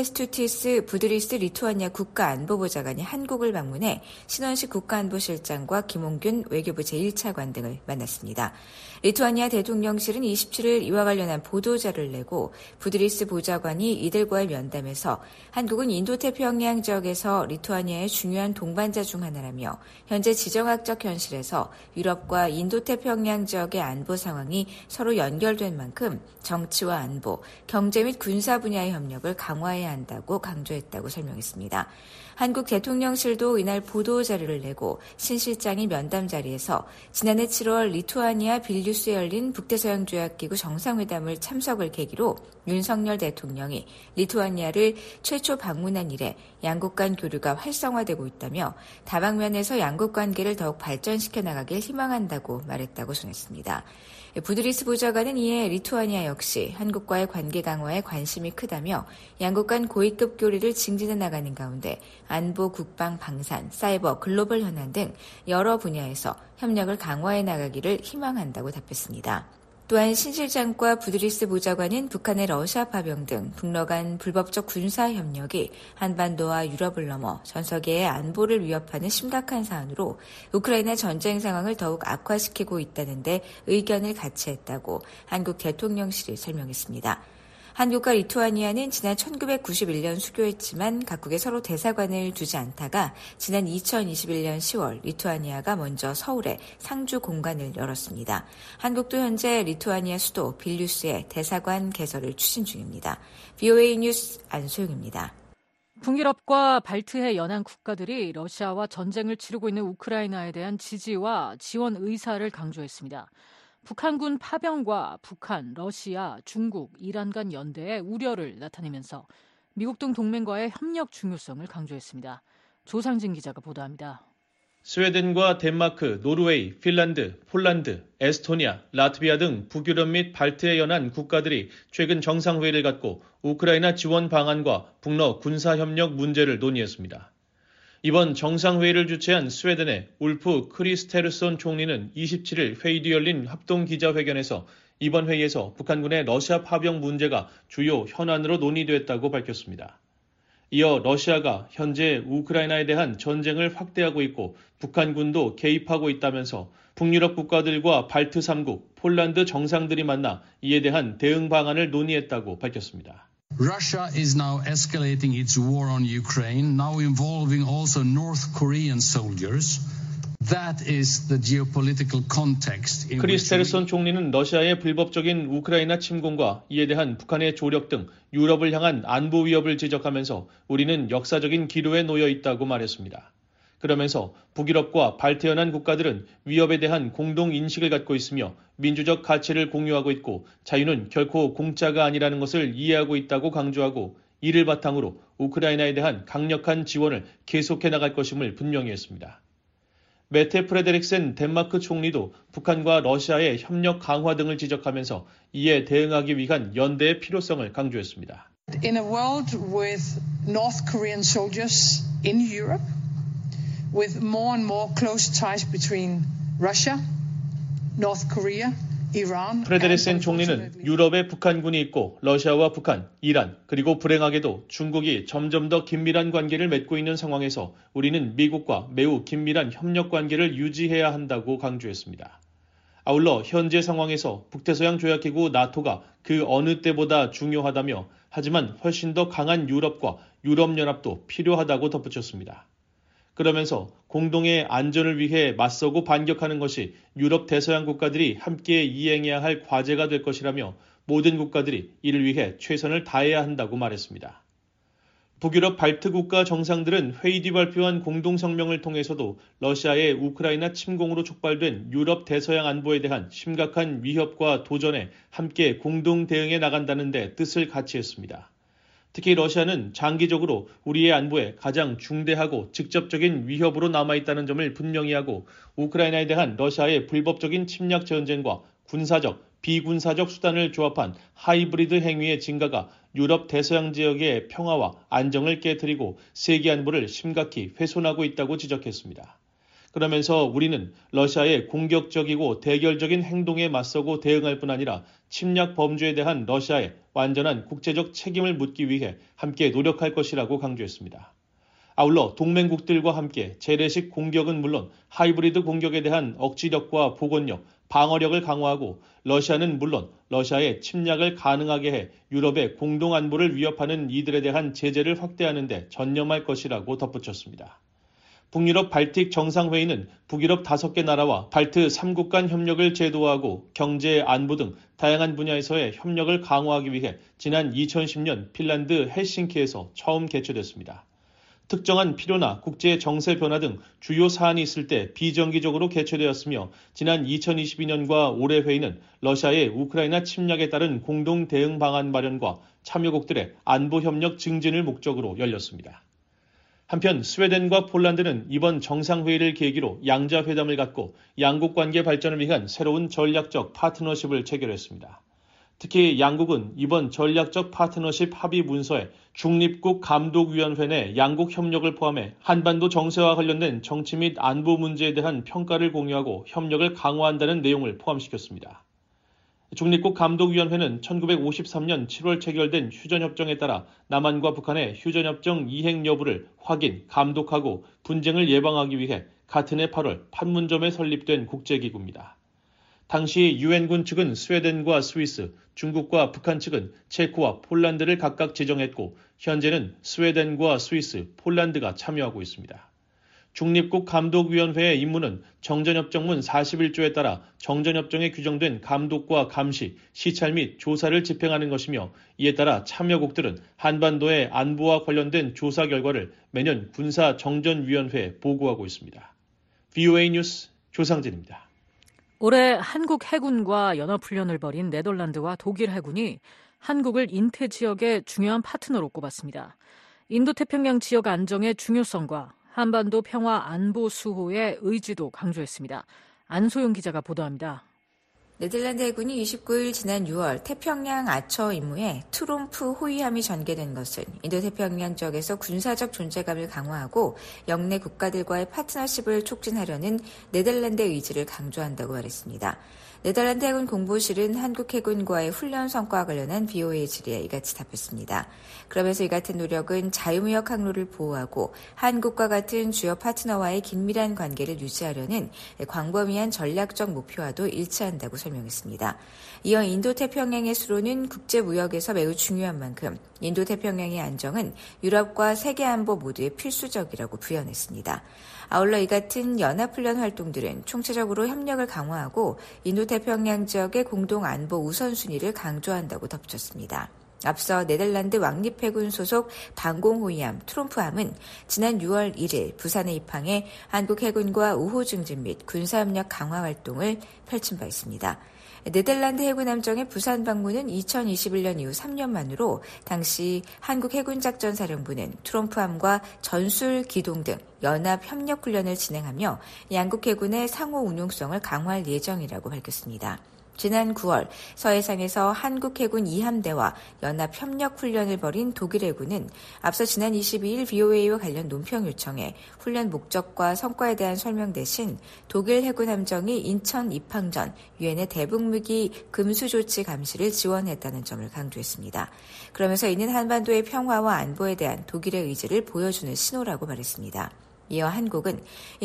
케스투티스 부드리스 리투아니아 국가안보보좌관이 한국을 방문해 신원식 국가안보실장과 김홍균 외교부 제일 차관 등을 만났습니다. 리투아니아 대통령실은 이십칠일 이와 관련한 보도자를 내고 부드리스 보좌관이 이들과의 면담에서 한국은 인도태평양 지역에서 리투아니아의 중요한 동반자 중 하나라며 현재 지정학적 현실에서 유럽과 인도태평양 지역의 안보 상황이 서로 연결된 만큼 정치와 안보, 경제 및 군사 분야의 협력을 강화해야 한다고 강조했다고 설명했습니다. 한국 대통령실도 이날 보도 자료를 내고 신 실장이 면담 자리에서 지난해 칠월 리투아니아 빌뉴스에 열린 북대서양조약기구 정상회담을 참석을 계기로 윤석열 대통령이 리투아니아를 최초 방문한 이래 양국 간 교류가 활성화되고 있다며 다방면에서 양국 관계를 더욱 발전시켜 나가길 희망한다고 말했다고 전했습니다. 부드리스 보좌관은 이에 리투아니아 역시 한국과의 관계 강화에 관심이 크다며 양국 간 고위급 교류를 증진해 나가는 가운데 안보, 국방, 방산, 사이버, 글로벌 현안 등 여러 분야에서 협력을 강화해 나가기를 희망한다고 답했습니다. 또한 신 실장과 부드리스 보좌관은 북한의 러시아 파병 등 북러 간 불법적 군사 협력이 한반도와 유럽을 넘어 전 세계의 안보를 위협하는 심각한 사안으로 우크라이나 전쟁 상황을 더욱 악화시키고 있다는 데 의견을 같이 했다고 한국 대통령실이 설명했습니다. 한국과 리투아니아는 지난 천구백구십일 년 수교했지만 각국에 서로 대사관을 두지 않다가 지난 이천이십일 년 시월 리투아니아가 먼저 서울에 상주 공관을 열었습니다. 한국도 현재 리투아니아 수도 빌뉴스에 대사관 개설을 추진 중입니다. 브이오에이 뉴스 안소영입니다. 북유럽과 발트해 연안 국가들이 러시아와 전쟁을 치르고 있는 우크라이나에 대한 지지와 지원 의사를 강조했습니다. 북한군 파병과 북한, 러시아, 중국, 이란 간 연대에 우려를 나타내면서 미국 등 동맹과의 협력 중요성을 강조했습니다. 조상진 기자가 보도합니다. 스웨덴과 덴마크, 노르웨이, 핀란드, 폴란드, 에스토니아, 라트비아 등 북유럽 및 발트해 연안 국가들이 최근 정상회의를 갖고 우크라이나 지원 방안과 북러 군사협력 문제를 논의했습니다. 이번 정상회의를 주최한 스웨덴의 울프 크리스테르손 총리는 이십칠 일 회의 뒤 열린 합동기자회견에서 이번 회의에서 북한군의 러시아 파병 문제가 주요 현안으로 논의됐다고 밝혔습니다. 이어 러시아가 현재 우크라이나에 대한 전쟁을 확대하고 있고 북한군도 개입하고 있다면서 북유럽 국가들과 발트 삼 국, 폴란드 정상들이 만나 이에 대한 대응 방안을 논의했다고 밝혔습니다. Russia is now escalating its war on Ukraine, now involving also North Korean soldiers. That is the geopolitical context. 크리스테르손 총리는 러시아의 불법적인 우크라이나 침공과 이에 대한 북한의 조력 등 유럽을 향한 안보 위협을 지적하면서 우리는 역사적인 기로에 놓여 있다고 말했습니다. 그러면서 북유럽과 발트연안 국가들은 위협에 대한 공동 인식을 갖고 있으며 민주적 가치를 공유하고 있고 자유는 결코 공짜가 아니라는 것을 이해하고 있다고 강조하고 이를 바탕으로 우크라이나에 대한 강력한 지원을 계속해 나갈 것임을 분명히 했습니다. 메테 프레데릭센 덴마크 총리도 북한과 러시아의 협력 강화 등을 지적하면서 이에 대응하기 위한 연대의 필요성을 강조했습니다. In a world with North Korean soldiers in Europe, with more and more close ties between Russia, North Korea, Iran. 프레데릭센 총리는 유럽에 북한군이 있고 러시아와 북한, 이란, 그리고 불행하게도 중국이 점점 더 긴밀한 관계를 맺고 있는 상황에서 우리는 미국과 매우 긴밀한 협력 관계를 유지해야 한다고 강조했습니다. 아울러 현재 상황에서 북대서양 조약기구 나토가 그 어느 때보다 중요하다며 하지만 훨씬 더 강한 유럽과 유럽연합도 필요하다고 덧붙였습니다. 그러면서 공동의 안전을 위해 맞서고 반격하는 것이 유럽 대서양 국가들이 함께 이행해야 할 과제가 될 것이라며 모든 국가들이 이를 위해 최선을 다해야 한다고 말했습니다. 북유럽 발트 국가 정상들은 회의 뒤 발표한 공동성명을 통해서도 러시아의 우크라이나 침공으로 촉발된 유럽 대서양 안보에 대한 심각한 위협과 도전에 함께 공동 대응해 나간다는 데 뜻을 같이했습니다. 특히 러시아는 장기적으로 우리의 안보에 가장 중대하고 직접적인 위협으로 남아있다는 점을 분명히 하고 우크라이나에 대한 러시아의 불법적인 침략 전쟁과 군사적, 비군사적 수단을 조합한 하이브리드 행위의 증가가 유럽 대서양 지역의 평화와 안정을 깨트리고 세계 안보를 심각히 훼손하고 있다고 지적했습니다. 그러면서 우리는 러시아의 공격적이고 대결적인 행동에 맞서고 대응할 뿐 아니라 침략 범죄에 대한 러시아의 완전한 국제적 책임을 묻기 위해 함께 노력할 것이라고 강조했습니다. 아울러 동맹국들과 함께 재래식 공격은 물론 하이브리드 공격에 대한 억지력과 복원력, 방어력을 강화하고 러시아는 물론 러시아의 침략을 가능하게 해 유럽의 공동 안보를 위협하는 이들에 대한 제재를 확대하는 데 전념할 것이라고 덧붙였습니다. 북유럽 발틱 정상회의는 북유럽 다섯 개 나라와 발트 삼 국 간 협력을 제도화하고 경제, 안보 등 다양한 분야에서의 협력을 강화하기 위해 지난 이천십 년 핀란드 헬싱키에서 처음 개최됐습니다. 특정한 필요나 국제 정세 변화 등 주요 사안이 있을 때 비정기적으로 개최되었으며 지난 이천이십이 년과 올해 회의는 러시아의 우크라이나 침략에 따른 공동 대응 방안 마련과 참여국들의 안보 협력 증진을 목적으로 열렸습니다. 한편 스웨덴과 폴란드는 이번 정상회의를 계기로 양자회담을 갖고 양국 관계 발전을 위한 새로운 전략적 파트너십을 체결했습니다. 특히 양국은 이번 전략적 파트너십 합의 문서에 중립국 감독위원회 내 양국 협력을 포함해 한반도 정세와 관련된 정치 및 안보 문제에 대한 평가를 공유하고 협력을 강화한다는 내용을 포함시켰습니다. 중립국 감독위원회는 천구백오십삼 년 칠월 체결된 휴전협정에 따라 남한과 북한의 휴전협정 이행 여부를 확인, 감독하고 분쟁을 예방하기 위해 같은 해 팔월 판문점에 설립된 국제기구입니다. 당시 유엔군 측은 스웨덴과 스위스, 중국과 북한 측은 체코와 폴란드를 각각 지정했고 현재는 스웨덴과 스위스, 폴란드가 참여하고 있습니다. 중립국 감독위원회의 임무는 정전협정문 사십일 조에 따라 정전협정에 규정된 감독과 감시, 시찰 및 조사를 집행하는 것이며 이에 따라 참여국들은 한반도의 안보와 관련된 조사 결과를 매년 군사정전위원회에 보고하고 있습니다. 브이오에이 뉴스 조상진입니다. 올해 한국 해군과 연합훈련을 벌인 네덜란드와 독일 해군이 한국을 인태 지역의 중요한 파트너로 꼽았습니다. 인도태평양 지역 안정의 중요성과 한반도 평화 안보 수호의 의지도 강조했습니다. 안소영 기자가 보도합니다. 네덜란드 해군이 이십구일 지난 유월 태평양 아처 임무에 트롬프 호위함이 전개된 것은 인도태평양 지역에서 군사적 존재감을 강화하고 영내 국가들과의 파트너십을 촉진하려는 네덜란드의 의지를 강조한다고 말했습니다. 네덜란드 해군 공보실은 한국 해군과의 훈련 성과와 관련한 브이오에이 질의에 이같이 답했습니다. 그러면서 이 같은 노력은 자유무역 항로를 보호하고 한국과 같은 주요 파트너와의 긴밀한 관계를 유지하려는 광범위한 전략적 목표와도 일치한다고 설명했습니다. 이어 인도태평양의 수로는 국제무역에서 매우 중요한 만큼 인도태평양의 안정은 유럽과 세계안보 모두에 필수적이라고 부연했습니다. 아울러 이 같은 연합훈련 활동들은 총체적으로 협력을 강화하고 인도태평양 지역의 공동안보 우선순위를 강조한다고 덧붙였습니다. 앞서 네덜란드 왕립해군 소속 방공호위함 트롬프함은 지난 유월 일일 부산에 입항해 한국 해군과 우호 증진 및 군사협력 강화 활동을 펼친 바 있습니다. 네덜란드 해군 함정의 부산 방문은 이천이십일년 이후 삼 년 만으로 당시 한국 해군작전사령부는 트롬프함과 전술 기동 등 연합 협력 훈련을 진행하며 양국 해군의 상호 운용성을 강화할 예정이라고 밝혔습니다. 지난 구월 서해상에서 한국 해군 이 함대와 연합 협력 훈련을 벌인 독일 해군은 앞서 지난 이십이일 브이오에이와 관련 논평 요청에 훈련 목적과 성과에 대한 설명 대신 독일 해군 함정이 인천 입항 전 유엔의 대북무기 금수 조치 감시를 지원했다는 점을 강조했습니다. 그러면서 이는 한반도의 평화와 안보에 대한 독일의 의지를 보여주는 신호라고 말했습니다. 이어 한국은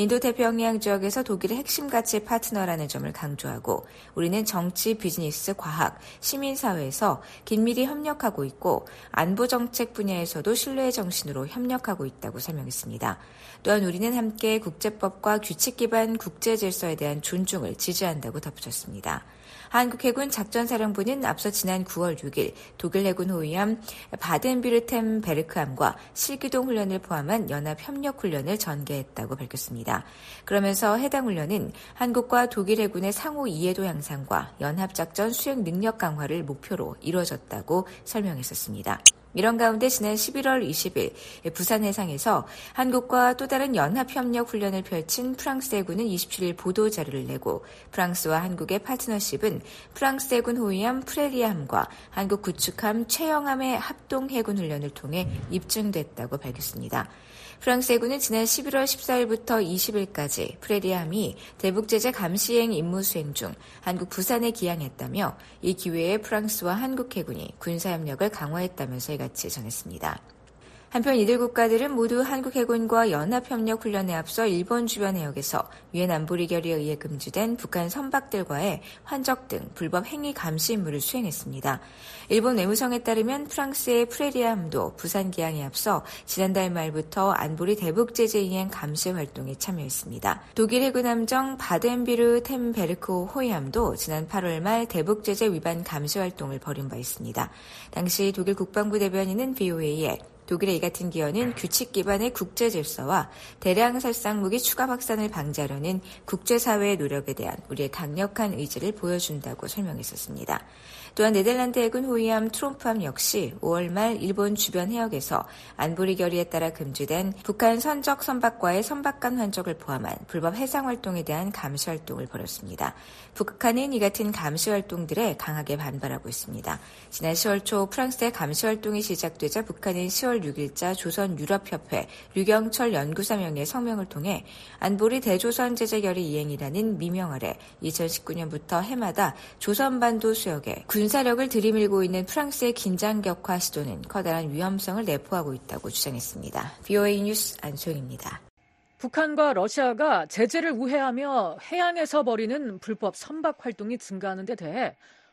인도태평양 지역에서 독일의 핵심 가치 파트너라는 점을 강조하고 우리는 정치, 비즈니스, 과학, 시민사회에서 긴밀히 협력하고 있고 안보정책 분야에서도 신뢰의 정신으로 협력하고 있다고 설명했습니다. 또한 우리는 함께 국제법과 규칙 기반 국제질서에 대한 존중을 지지한다고 덧붙였습니다. 한국 해군 작전사령부는 앞서 지난 구월 육일 독일 해군 호위함 바덴비르템베르크함과 실기동 훈련을 포함한 연합협력훈련을 전개했다고 밝혔습니다. 그러면서 해당 훈련은 한국과 독일 해군의 상호 이해도 향상과 연합작전 수행 능력 강화를 목표로 이루어졌다고 설명했었습니다. 이런 가운데 지난 십일월 이십일 부산 해상에서 한국과 또 다른 연합협력 훈련을 펼친 프랑스 해군은 이십칠일 보도자료를 내고 프랑스와 한국의 파트너십은 프랑스 해군 호위함 프레리아함과 한국 구축함 최영함의 합동 해군 훈련을 통해 입증됐다고 밝혔습니다. 프랑스 해군은 지난 십일월 십사일부터 이십일까지 프레리아함이 대북제재 감시행 임무 수행 중 한국 부산에 기항했다며 이 기회에 프랑스와 한국 해군이 군사협력을 강화했다면서 이같이 전했습니다. 한편 이들 국가들은 모두 한국 해군과 연합협력 훈련에 앞서 일본 주변 해역에서 유엔 안보리 결의에 의해 금지된 북한 선박들과의 환적 등 불법 행위 감시 임무를 수행했습니다. 일본 외무성에 따르면 프랑스의 프레리아함도 부산 기항에 앞서 지난달 말부터 안보리 대북 제재 이행 감시 활동에 참여했습니다. 독일 해군 함정 바덴비르템베르크 호위함도 지난 팔월 말 대북 제재 위반 감시 활동을 벌인 바 있습니다. 당시 독일 국방부 대변인은 브이오에이에 독일의 이 같은 기여는 규칙 기반의 국제 질서와 대량 살상 무기 추가 확산을 방지하려는 국제사회의 노력에 대한 우리의 강력한 의지를 보여준다고 설명했었습니다. 또한 네덜란드 해군 호위함 트롬프함 역시 오월 말 일본 주변 해역에서 안보리 결의에 따라 금지된 북한 선적 선박과의 선박간 환적을 포함한 불법 해상 활동에 대한 감시 활동을 벌였습니다. 북한은 이 같은 감시 활동들에 강하게 반발하고 있습니다. 지난 시월 초 프랑스의 감시 활동이 시작되자 북한은 시월 육일자 조선유럽협회 류경철 연구사 명의 성명을 통해 안보리 대조선 제재 결의 이행이라는 미명 아래 이천십구년부터 해마다 조선반도 수역에 군사력을 들이밀고 있는 프랑스의 긴장 격화 시도는 커다란 위험성을 내포하고 있다고 주장했습니다. 브이오에이 뉴스 안소영입니다. 북한과 러시아가 제재를 우회하며 해양에서 벌이는 불법 선박 활동이 증가하는 데 대해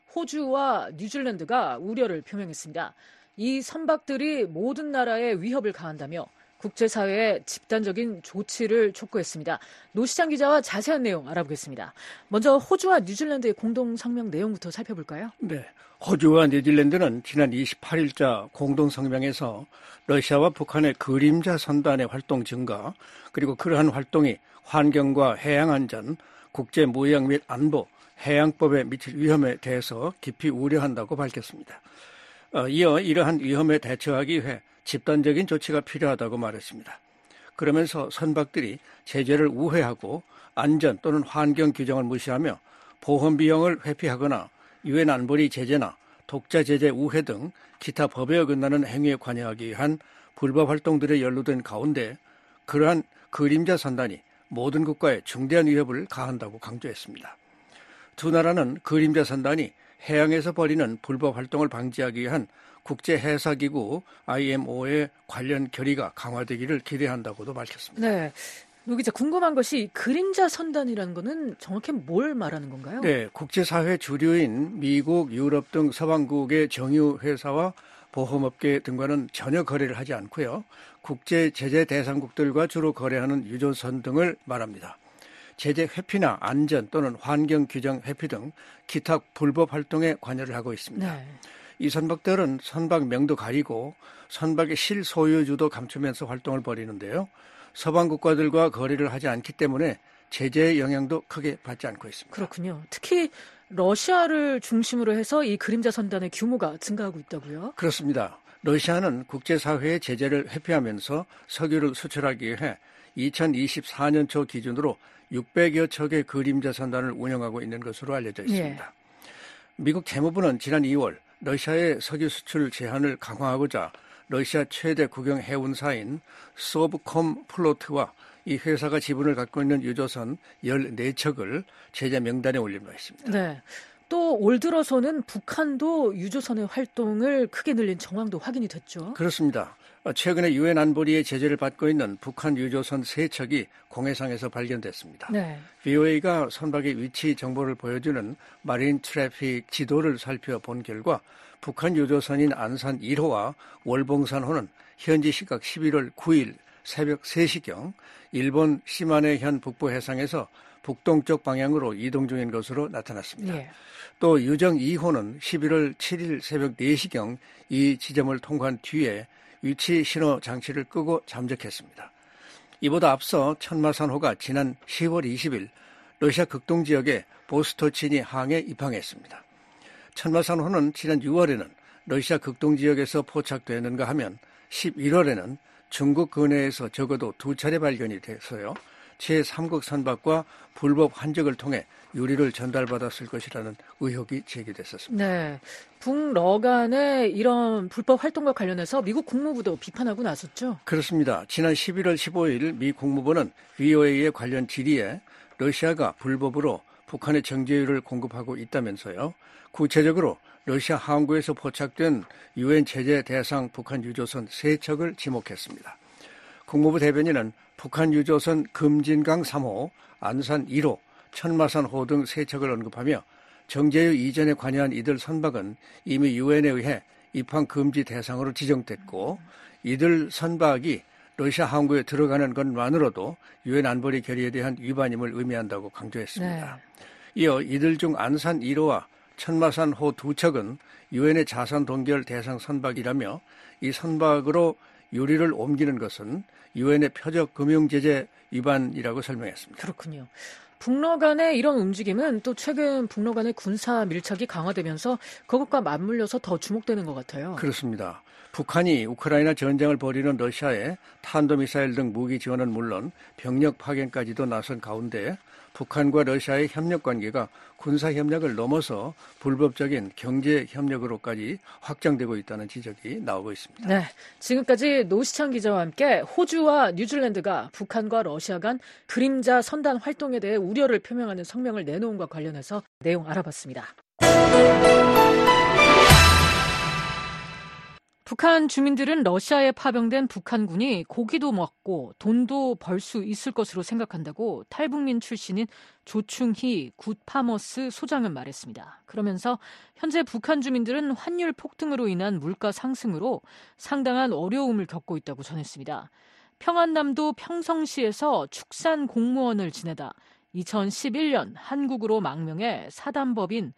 호주와 뉴질랜드가 우려를 표명했습니다. 이 선박들이 모든 나라에 위협을 가한다며 국제사회에 집단적인 조치를 촉구했습니다. 노시장 기자와 자세한 내용 알아보겠습니다. 먼저 호주와 뉴질랜드의 공동 성명 내용부터 살펴볼까요? 네, 호주와 뉴질랜드는 지난 이십팔일자 공동 성명에서 러시아와 북한의 그림자 선단의 활동 증가, 그리고 그러한 활동이 환경과 해양안전, 국제무역 및 안보, 해양법에 미칠 위험에 대해서 깊이 우려한다고 밝혔습니다. 어, 이어 이러한 위험에 대처하기 위해 집단적인 조치가 필요하다고 말했습니다. 그러면서 선박들이 제재를 우회하고 안전 또는 환경 규정을 무시하며 보험 비용을 회피하거나 유엔 안보리 제재나 독자 제재 우회 등 기타 법에 어긋나는 행위에 관여하기 위한 불법 활동들에 연루된 가운데 그러한 그림자 선단이 모든 국가에 중대한 위협을 가한다고 강조했습니다. 두 나라는 그림자 선단이 해양에서 벌이는 불법 활동을 방지하기 위한 국제해사기구 아이엠오의 관련 결의가 강화되기를 기대한다고도 밝혔습니다. 네, 여기 이제 궁금한 것이 그림자 선단이라는 것은 정확히 뭘 말하는 건가요? 네, 국제사회 주류인 미국, 유럽 등 서방국의 정유회사와 보험업계 등과는 전혀 거래를 하지 않고요. 국제 제재 대상국들과 주로 거래하는 유조선 등을 말합니다. 제재 회피나 안전 또는 환경 규정 회피 등 기타 불법 활동에 관여를 하고 있습니다. 네. 이 선박들은 선박명도 가리고 선박의 실소유주도 감추면서 활동을 벌이는데요. 서방 국가들과 거래를 하지 않기 때문에 제재의 영향도 크게 받지 않고 있습니다. 그렇군요. 특히 러시아를 중심으로 해서 이 그림자 선단의 규모가 증가하고 있다고요? 그렇습니다. 러시아는 국제사회의 제재를 회피하면서 석유를 수출하기 위해 이천이십사년 초 기준으로 육백여 척의 그림자 선단을 운영하고 있는 것으로 알려져 있습니다. 예. 미국 재무부는 지난 이월 러시아의 석유 수출 제한을 강화하고자 러시아 최대 국영 해운사인 소브콤 플로트와 이 회사가 지분을 갖고 있는 유조선 열네 척을 제재 명단에 올린 바 있습니다. 네. 또 올 들어서는 북한도 유조선의 활동을 크게 늘린 정황도 확인이 됐죠. 그렇습니다. 최근에 유엔 안보리의 제재를 받고 있는 북한 유조선 세 척이 공해상에서 발견됐습니다. 네. 브이오에이가 선박의 위치 정보를 보여주는 마린 트래픽 지도를 살펴본 결과 북한 유조선인 안산 일 호와 월봉산호는 현지 시각 십일월 구일 새벽 세 시경 일본 시마네현 북부 해상에서 북동쪽 방향으로 이동 중인 것으로 나타났습니다. 예. 또 유정 이 호는 십일월 칠일 새벽 네 시경 이 지점을 통과한 뒤에 위치 신호 장치를 끄고 잠적했습니다. 이보다 앞서 천마산호가 지난 시월 이십일 러시아 극동 지역의 보스토치니 항에 입항했습니다. 천마산호는 지난 유월에는 러시아 극동 지역에서 포착되는가 하면 십일월에는 중국 근해에서 적어도 두 차례 발견이 돼서요. 제삼국 선박과 불법 환적을 통해 유리를 전달받았을 것이라는 의혹이 제기됐었습니다. 네, 북러 간의 이런 불법 활동과 관련해서 미국 국무부도 비판하고 나섰죠? 그렇습니다. 지난 십일월 십오일 미 국무부는 브이오에이의 관련 질의에 러시아가 불법으로 북한의 정제유를 공급하고 있다면서요. 구체적으로 러시아 항구에서 포착된 유엔 제재 대상 북한 유조선 세 척을 지목했습니다. 국무부 대변인은 북한 유조선 금진강 삼 호, 안산 일 호, 천마산호 등 세 척을 언급하며 정제유 이전에 관여한 이들 선박은 이미 유엔에 의해 입항 금지 대상으로 지정됐고 이들 선박이 러시아 항구에 들어가는 것만으로도 유엔 안보리 결의에 대한 위반임을 의미한다고 강조했습니다. 네. 이어 이들 중 안산 일 호와 천마산호 두 척은 유엔의 자산 동결 대상 선박이라며 이 선박으로 유리를 옮기는 것은 유엔의 표적 금융 제재 위반이라고 설명했습니다. 그렇군요. 북러 간의 이런 움직임은 또 최근 북러 간의 군사 밀착이 강화되면서 그것과 맞물려서 더 주목되는 것 같아요. 그렇습니다. 북한이 우크라이나 전쟁을 벌이는 러시아에 탄도미사일 등 무기 지원은 물론 병력 파견까지도 나선 가운데 북한과 러시아의 협력 관계가 군사 협력을 넘어서 불법적인 경제 협력으로까지 확장되고 있다는 지적이 나오고 있습니다. 네, 지금까지 노시창 기자와 함께 호주와 뉴질랜드가 북한과 러시아 간 그림자 선단 활동에 대해 우려를 표명하는 성명을 내놓은 것과 관련해서 내용 알아봤습니다. 북한 주민들은 러시아에 파병된 북한군이 고기도 먹고 돈도 벌 수 있을 것으로 생각한다고 탈북민 출신인 조충희 굿파머스 소장은 말했습니다. 그러면서 현재 북한 주민들은 환율 폭등으로 인한 물가 상승으로 상당한 어려움을 겪고 있다고 전했습니다. 평안남도 평성시에서 축산 공무원을 지내다 이천십일 년 한국으로 망명해 사단법인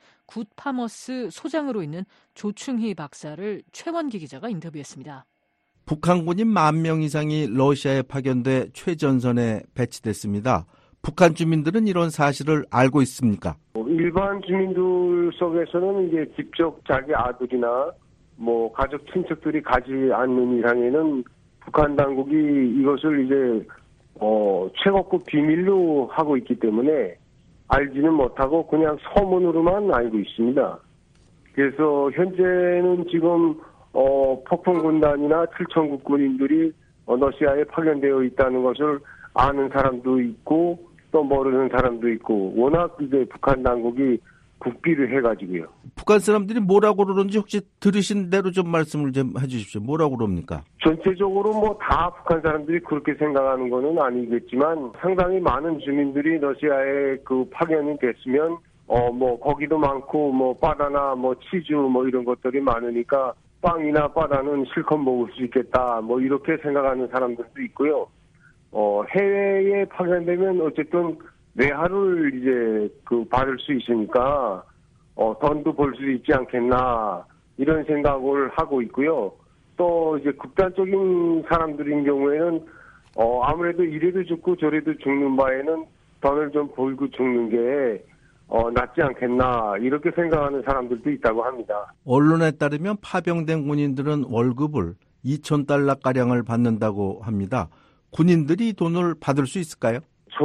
굿파머스 소장으로 있는 조충희 박사를 최원기 기자가 인터뷰했습니다. 북한군인 만 명 이상이 러시아에 파견돼 최전선에 배치됐습니다. 북한 주민들은 이런 사실을 알고 있습니까? 일반 주민들 속에서는 이제 직접 자기 아들이나 뭐 가족 친척들이 가지 않는 이상에는 북한 당국이 이것을 이제 어, 최고급 비밀로 하고 있기 때문에 알지는 못하고 그냥 소문으로만 알고 있습니다. 그래서 현재는 지금 어, 폭풍군단이나 칠천국 군인들이 어, 러시아에 파견되어 있다는 것을 아는 사람도 있고 또 모르는 사람도 있고 워낙 이제 북한 당국이 국비를 해가지고요. 북한 사람들이 뭐라고 그러는지 혹시 들으신 대로 좀 말씀을 좀 해주십시오. 뭐라고 그럽니까? 전체적으로 뭐 다 북한 사람들이 그렇게 생각하는 거는 아니겠지만 상당히 많은 주민들이 러시아에 그 파견이 됐으면 어 뭐 거기도 많고 뭐 바다나 뭐 치즈 뭐 이런 것들이 많으니까 빵이나 바다는 실컷 먹을 수 있겠다 뭐 이렇게 생각하는 사람들도 있고요. 어 해외에 파견되면 어쨌든 외화를 이제 그 받을 수 있으니까 어 돈도 벌 수 있지 않겠나 이런 생각을 하고 있고요. 또 이제 극단적인 사람들인 경우에는 어 아무래도 이래도 죽고 저래도 죽는 바에는 돈을 좀 벌고 죽는 게 어 낫지 않겠나 이렇게 생각하는 사람들도 있다고 합니다. 언론에 따르면 파병된 군인들은 월급을 이천 달러 가량을 받는다고 합니다. 군인들이 돈을 받을 수 있을까요?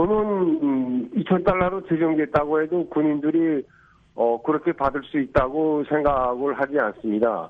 저는 이천 달러로 제정됐다고 해도 군인들이 어 그렇게 받을 수 있다고 생각을 하지 않습니다.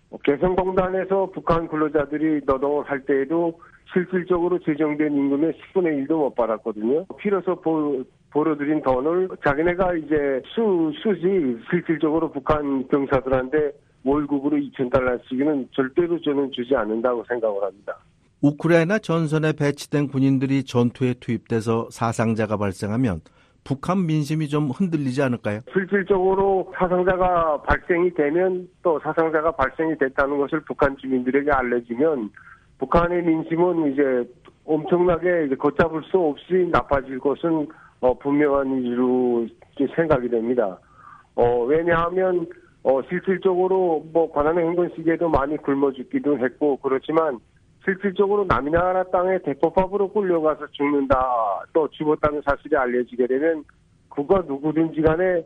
개성공단에서 북한 근로자들이 노동을 할 때에도 실질적으로 제정된 임금의 십분의 일도 못 받았거든요. 필요해서 보, 벌어들인 돈을 자기네가 이제 수, 수지 실질적으로 북한 병사들한테 월급으로 이천 달러씩은 절대로 저는 주지 않는다고 생각을 합니다. 우크라이나 전선에 배치된 군인들이 전투에 투입돼서 사상자가 발생하면 북한 민심이 좀 흔들리지 않을까요? 실질적으로 사상자가 발생이 되면 또 사상자가 발생이 됐다는 것을 북한 주민들에게 알려지면 북한의 민심은 이제 엄청나게 이제 걷잡을 수 없이 나빠질 것은 어, 분명한 일로 생각이 됩니다. 어, 왜냐하면 어, 실질적으로 뭐 관한의 행군 시기에도 많이 굶어 죽기도 했고 그렇지만 실질적으로 남의 나라 땅에 대포밥으로 끌려가서 죽는다, 또 죽었다는 사실이 알려지게 되면 그가 누구든지 간에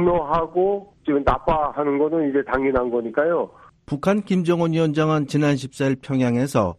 분노하고 지금 나빠하는 거는 이제 당연한 거니까요. 북한 김정은 위원장은 지난 십사일 평양에서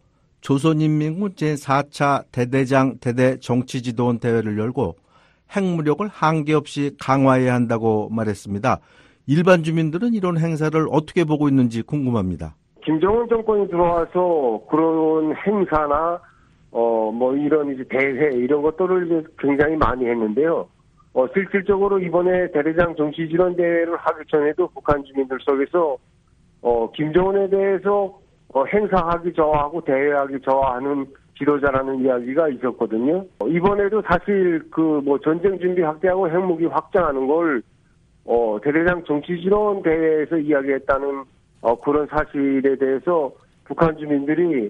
조선인민군 제사 차 대대장 대대 정치지도원 대회를 열고 핵무력을 한계 없이 강화해야 한다고 말했습니다. 일반 주민들은 이런 행사를 어떻게 보고 있는지 궁금합니다. 김정은 정권이 들어와서 그런 행사나 어 뭐 이런 이제 대회 이런 것들을 이제 굉장히 많이 했는데요. 어 실질적으로 이번에 대대장 정치지도원 대회를 하기 전에도 북한 주민들 속에서 어 김정은에 대해서 어 행사하기 좋아하고 대회하기 좋아하는 지도자라는 이야기가 있었거든요. 어, 이번에도 사실 그 뭐 전쟁 준비 확대하고 핵무기 확장하는 걸 어 대대장 정치지도원 대회에서 이야기했다는 어, 그런 사실에 대해서 북한 주민들이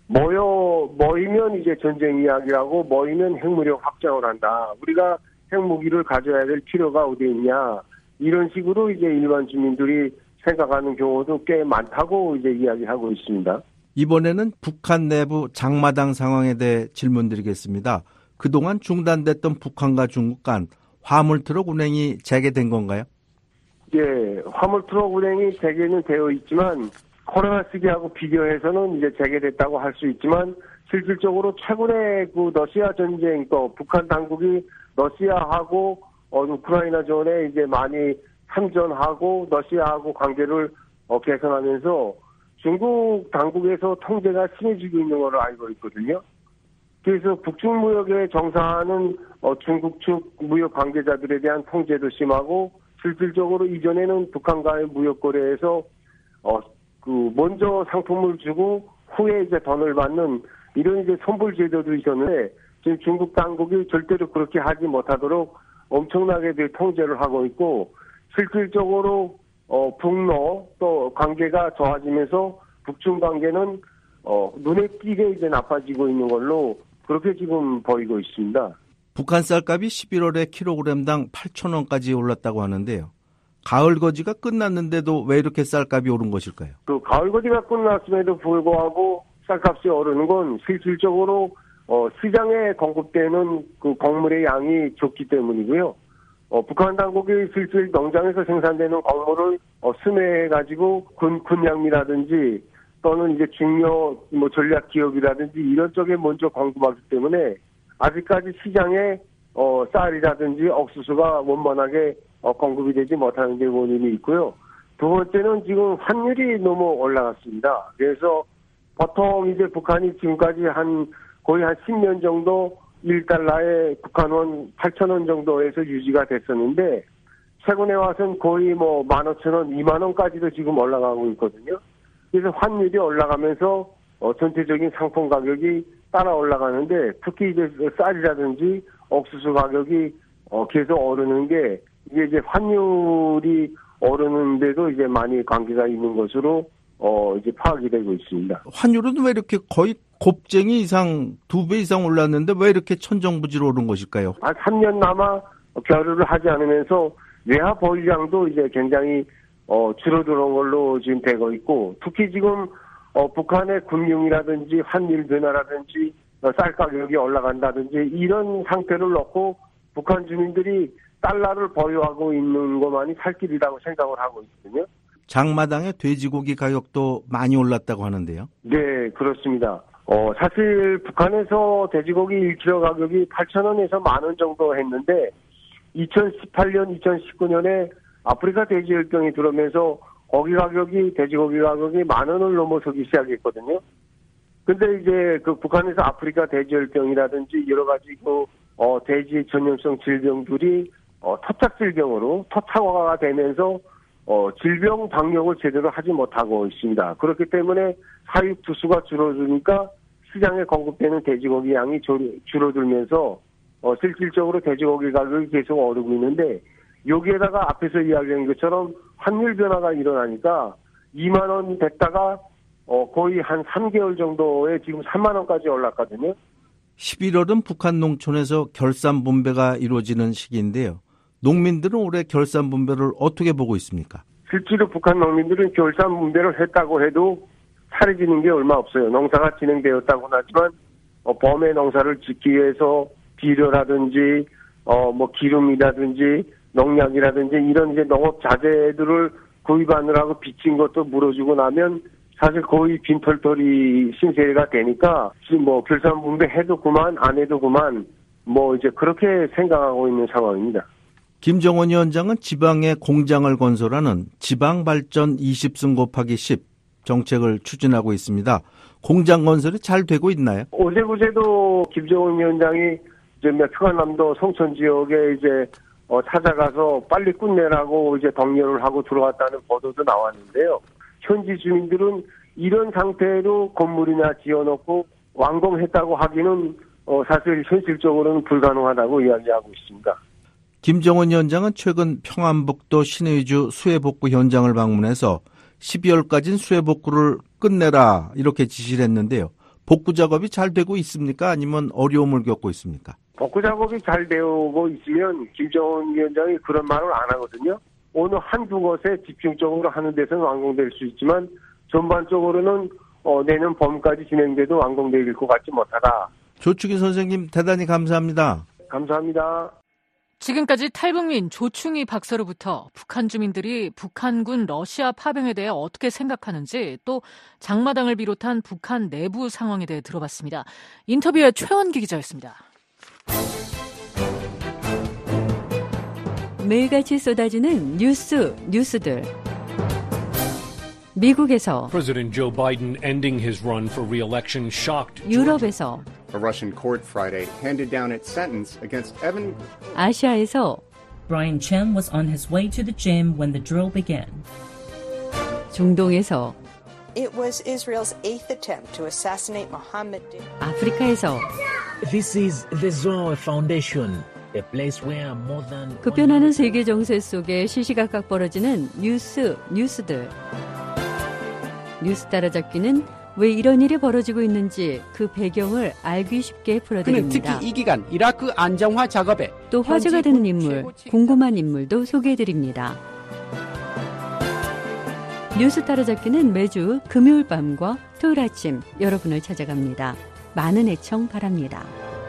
모여, 모이면 이제 전쟁 이야기라고 모이면 핵무력 확장을 한다. 우리가 핵무기를 가져야 될 필요가 어디 있냐. 이런 식으로 이제 일반 주민들이 생각하는 경우도 꽤 많다고 이제 이야기하고 있습니다. 이번에는 북한 내부 장마당 상황에 대해 질문드리겠습니다. 그동안 중단됐던 북한과 중국 간 화물트럭 운행이 재개된 건가요? 예, 화물트럭 운행이 재개는 되어 있지만 코로나 시기하고 비교해서는 이제 재개됐다고 할 수 있지만 실질적으로 최근에 그 러시아 전쟁 또 북한 당국이 러시아하고 어, 우크라이나 전에 이제 많이 참전하고 러시아하고 관계를 어, 개선하면서 중국 당국에서 통제가 심해지고 있는 걸로 알고 있거든요. 그래서 북중 무역의 정상화는 어, 중국 측 무역 관계자들에 대한 통제도 심하고 실질적으로 이전에는 북한과의 무역 거래에서 어, 그 먼저 상품을 주고 후에 이제 돈을 받는 이런 이제 선불 제도도 있었는데 지금 중국 당국이 절대로 그렇게 하지 못하도록 엄청나게 통제를 하고 있고 실질적으로 어, 북러 또 관계가 좋아지면서 북중 관계는 어, 눈에 띄게 이제 나빠지고 있는 걸로 그렇게 지금 보이고 있습니다. 북한 쌀값이 십일월에 킬로그램당 팔천 원까지 올랐다고 하는데요. 가을 거지가 끝났는데도 왜 이렇게 쌀값이 오른 것일까요? 그 가을 거지가 끝났음에도 불구하고 쌀값이 오르는 건 실질적으로 어, 시장에 공급되는 그 곡물의 양이 적기 때문이고요. 어, 북한 당국이 실질 농장에서 생산되는 곡물을 어, 수매해가지고 군, 군량이라든지 또는 이제 중요 뭐 전략 기업이라든지 이런 쪽에 먼저 공급하기 때문에 아직까지 시장에 어, 쌀이라든지 옥수수가 원만하게 어, 공급이 되지 못하는 게 원인이 있고요. 두 번째는 지금 환율이 너무 올라갔습니다. 그래서 보통 이제 북한이 지금까지 한 거의 한 십 년 정도 일 달러에 북한원 팔천 원 정도에서 유지가 됐었는데 최근에 와서는 거의 뭐 만 오천 원, 이만 원까지도 지금 올라가고 있거든요. 그래서 환율이 올라가면서 어, 전체적인 상품 가격이 따라 올라가는데 특히 이제 쌀이라든지 옥수수 가격이 어, 계속 오르는 게 이게 이제 환율이 오르는데도 이제 많이 관계가 있는 것으로 어, 이제 파악이 되고 있습니다. 환율은 왜 이렇게 거의 곱쟁이 이상, 두 배 이상 올랐는데 왜 이렇게 천정부지로 오른 것일까요? 한 삼 년 남아 결유를 하지 않으면서 외화 보유량도 이제 굉장히 어, 줄어드는 걸로 지금 되고 있고, 특히 지금 어, 북한의 금융이라든지 환율 변화라든지 어, 쌀 가격이 올라간다든지 이런 상태를 놓고 북한 주민들이 달러를 보유하고 있는 것만이 살 길이라고 생각을 하고 있거든요. 장마당의 돼지고기 가격도 많이 올랐다고 하는데요. 네, 그렇습니다. 어, 사실 북한에서 돼지고기 일 킬로그램 가격이 팔천 원에서 만 원 정도 했는데 이천십팔 년, 이천십구 년에 아프리카 돼지열병이 들어오면서 고기 가격이, 돼지고기 가격이 만 원을 넘어서기 시작했거든요. 근데 이제 그 북한에서 아프리카 돼지열병이라든지 여러 가지 그, 어, 돼지 전염성 질병들이 어, 토착 질병으로 토착화가 되면서 어, 질병 방역을 제대로 하지 못하고 있습니다. 그렇기 때문에 사육 두수가 줄어드니까 시장에 공급되는 돼지고기 양이 줄어들면서 어, 실질적으로 돼지고기 가격이 계속 오르고 있는데 여기에다가 앞에서 이야기한 것처럼 환율 변화가 일어나니까 이만 원 됐다가 어, 거의 한 삼 개월 정도에 지금 삼만 원까지 올랐거든요. 십일월은 북한 농촌에서 결산 분배가 이루어지는 시기인데요. 농민들은 올해 결산 분배를 어떻게 보고 있습니까? 실제로 북한 농민들은 결산 분배를 했다고 해도 살이 지는 게 얼마 없어요. 농사가 진행되었다고는 하지만 어, 봄에 농사를 짓기 위해서 비료라든지 어, 뭐 기름이라든지 농약이라든지 이런 이제 농업 자재들을 구입하느라고 빚진 것도 물어주고 나면 사실 거의 빈털터리 신세가 되니까 지금 뭐 결산 분배해도 그만 안 해도 그만 뭐 이제 그렇게 생각하고 있는 상황입니다. 김정은 위원장은 지방에 공장을 건설하는 지방발전 이십 승 곱하기 십 정책을 추진하고 있습니다. 공장 건설이 잘 되고 있나요? 어제 그제도 김정은 위원장이 이제 평안남도 송천 지역에 이제 어, 찾아가서 빨리 끝내라고 이제 독려를 하고 들어왔다는 보도도 나왔는데요. 현지 주민들은 이런 상태로 건물이나 지어놓고 완공했다고 하기는 어, 사실 현실적으로는 불가능하다고 이야기하고 있습니다. 김정은 위원장은 최근 평안북도 신의주 수해복구 현장을 방문해서 십이월까지는 수해복구를 끝내라 이렇게 지시를 했는데요. 복구 작업이 잘 되고 있습니까? 아니면 어려움을 겪고 있습니까? 복구 작업이 잘 되고 있으면 김정은 위원장이 그런 말을 안 하거든요. 어느 한두 곳에 집중적으로 하는 데서는 완공될 수 있지만 전반적으로는 어, 내년 봄까지 진행돼도 완공될 것 같지 못하다. 조충희 선생님 대단히 감사합니다. 감사합니다. 지금까지 탈북민 조충희 박사로부터 북한 주민들이 북한군 러시아 파병에 대해 어떻게 생각하는지 또 장마당을 비롯한 북한 내부 상황에 대해 들어봤습니다. 인터뷰의 최원기 기자였습니다. 매일같이 쏟아지는 뉴스, 뉴스들. 미국에서 President Joe Biden ending his run for re-election shocked 유럽에서 A Russian court Friday handed down its sentence against Evan. 아시아에서 Brian Chen was on his way to the gym when the drill began. 중동에서 It was Israel's eighth attempt to assassinate Mohammed. 아프리카에서 This is the Zoe Foundation, a place where more than 급변하는 세계 정세 속에 시시각각 벌어지는 뉴스, 뉴스들. 뉴스 따라잡기는 왜 이런 일이 벌어지고 있는지 그 배경을 알기 쉽게 풀어드립니다. 그는 특히 이 기간 이라크 안정화 작업에 또 화제가 되는 인물, 궁금한 인물도 소개해드립니다. 뉴스 따라잡기는 매주 금요일 밤과 토요일 아침 여러분을 찾아갑니다. 많은 애청 바랍니다.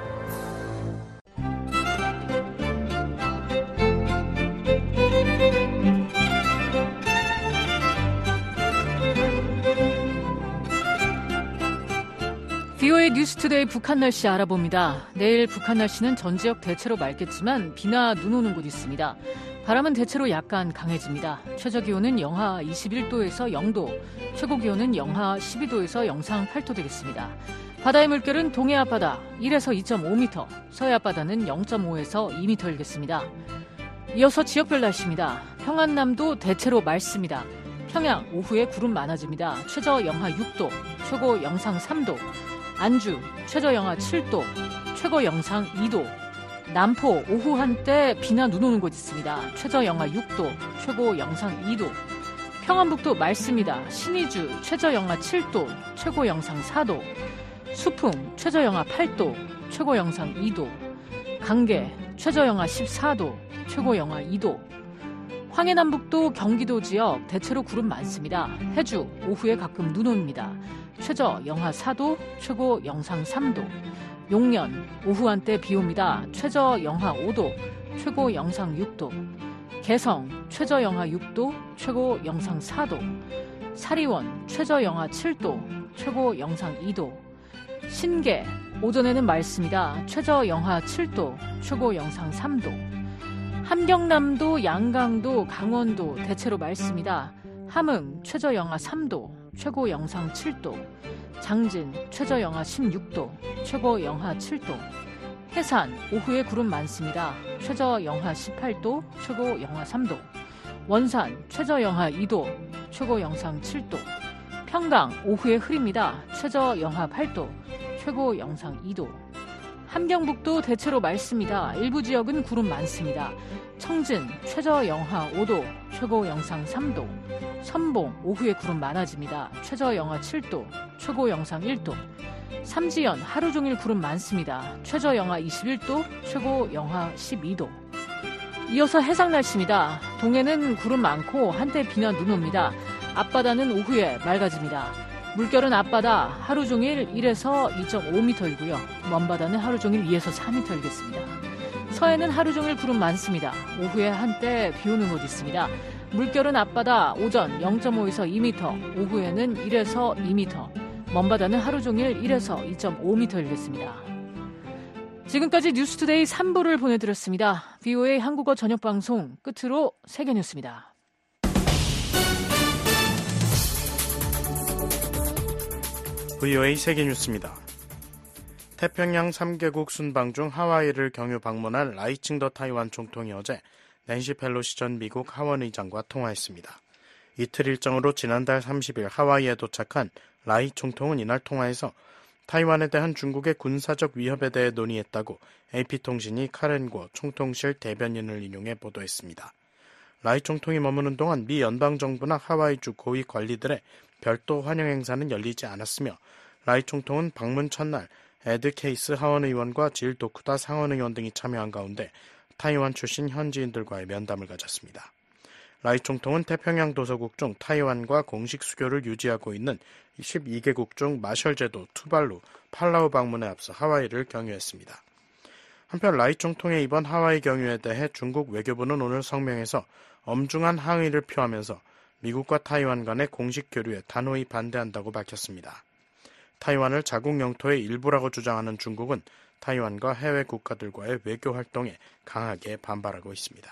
비오에이 뉴스투데이 북한 날씨 알아봅니다. 내일 북한 날씨는 전 지역 대체로 맑겠지만 비나 눈 오는 곳 있습니다. 바람은 대체로 약간 강해집니다. 최저기온은 영하 이십일 도에서 영 도, 최고기온은 영하 십이 도에서 영상 팔 도 되겠습니다. 바다의 물결은 동해 앞바다 일에서 이 점 오 미터, 서해 앞바다는 영 점 오에서 이 미터 일겠습니다. 이어서 지역별 날씨입니다. 평안남도 대체로 맑습니다. 평양 오후에 구름 많아집니다. 최저 영하 육 도, 최고 영상 삼 도. 안주 최저 영하 칠 도, 최고 영상 이 도. 남포 오후 한때 비나 눈 오는 곳 있습니다. 최저 영하 육 도, 최고 영상 이 도. 평안북도 맑습니다. 신의주 최저 영하 칠 도, 최고 영상 사 도. 수풍 최저 영하 팔 도, 최고 영상 이 도. 강계 최저 영하 십사 도, 최고 영하 이 도. 황해남북도 경기도 지역 대체로 구름 많습니다. 해주 오후에 가끔 눈 옵니다. 최저 영하 사 도, 최고 영상 삼 도. 용년 오후 한때 비 옵니다. 최저 영하 오 도, 최고 영상 육 도. 개성 최저 영하 육 도, 최고 영상 사 도. 사리원 최저 영하 칠 도, 최고 영상 이 도. 신계 오전에는 맑습니다. 최저 영하 칠 도, 최고 영상 삼 도. 함경남도, 양강도, 강원도 대체로 맑습니다. 함흥 최저 영하 삼 도, 최고 영상 칠 도. 장진 최저 영하 십육 도, 최고 영하 칠 도. 해산 오후에 구름 많습니다. 최저 영하 십팔 도, 최고 영하 삼 도. 원산 최저 영하 이 도, 최고 영상 칠 도. 평강 오후에 흐립니다. 최저 영하 팔 도, 최고 영상 이 도. 함경북도 대체로 맑습니다. 일부 지역은 구름 많습니다. 청진 최저 영하 오 도, 최고 영상 삼 도. 선봉 오후에 구름 많아집니다. 최저 영하 칠 도, 최고 영상 일 도. 삼지연 하루 종일 구름 많습니다. 최저 영하 이십일 도, 최고 영하 십이 도. 이어서 해상 날씨입니다. 동해는 구름 많고 한때 비나 눈 옵니다. 앞바다는 오후에 맑아집니다. 물결은 앞바다 하루 종일 일에서 이 점 오 미터이고요. 먼바다는 하루 종일 이에서 사 미터 일겠습니다. 서해는 하루 종일 구름 많습니다. 오후에 한때 비 오는 곳 있습니다. 물결은 앞바다 오전 영 점 오에서 이 미터, 오후에는 일에서 이 미터. 먼바다는 하루 종일 일에서 이 점 오 미터 일겠습니다. 지금까지 뉴스투데이 삼 부를 보내드렸습니다. 비오에이 한국어 저녁방송 끝으로 세계뉴스입니다. 브이오에이 세계뉴스입니다. 태평양 삼 개국 순방 중 하와이를 경유 방문한 라이칭더 타이완 총통이 어제 낸시 펠로시 전 미국 하원 의장과 통화했습니다. 이틀 일정으로 지난달 삼십 일 하와이에 도착한 라이 총통은 이날 통화에서 타이완에 대한 중국의 군사적 위협에 대해 논의했다고 에이피통신이 카렌고 총통실 대변인을 인용해 보도했습니다. 라이 총통이 머무는 동안 미 연방정부나 하와이주 고위 관리들의 별도 환영 행사는 열리지 않았으며 라이 총통은 방문 첫날 에드 케이스 하원의원과 질 도쿠다 상원의원 등이 참여한 가운데 타이완 출신 현지인들과의 면담을 가졌습니다. 라이 총통은 태평양 도서국 중 타이완과 공식 수교를 유지하고 있는 십이 개국 중 마셜제도, 투발루, 팔라우 방문에 앞서 하와이를 경유했습니다. 한편 라이 총통의 이번 하와이 경유에 대해 중국 외교부는 오늘 성명에서 엄중한 항의를 표하면서 미국과 타이완 간의 공식 교류에 단호히 반대한다고 밝혔습니다. 타이완을 자국 영토의 일부라고 주장하는 중국은 타이완과 해외 국가들과의 외교 활동에 강하게 반발하고 있습니다.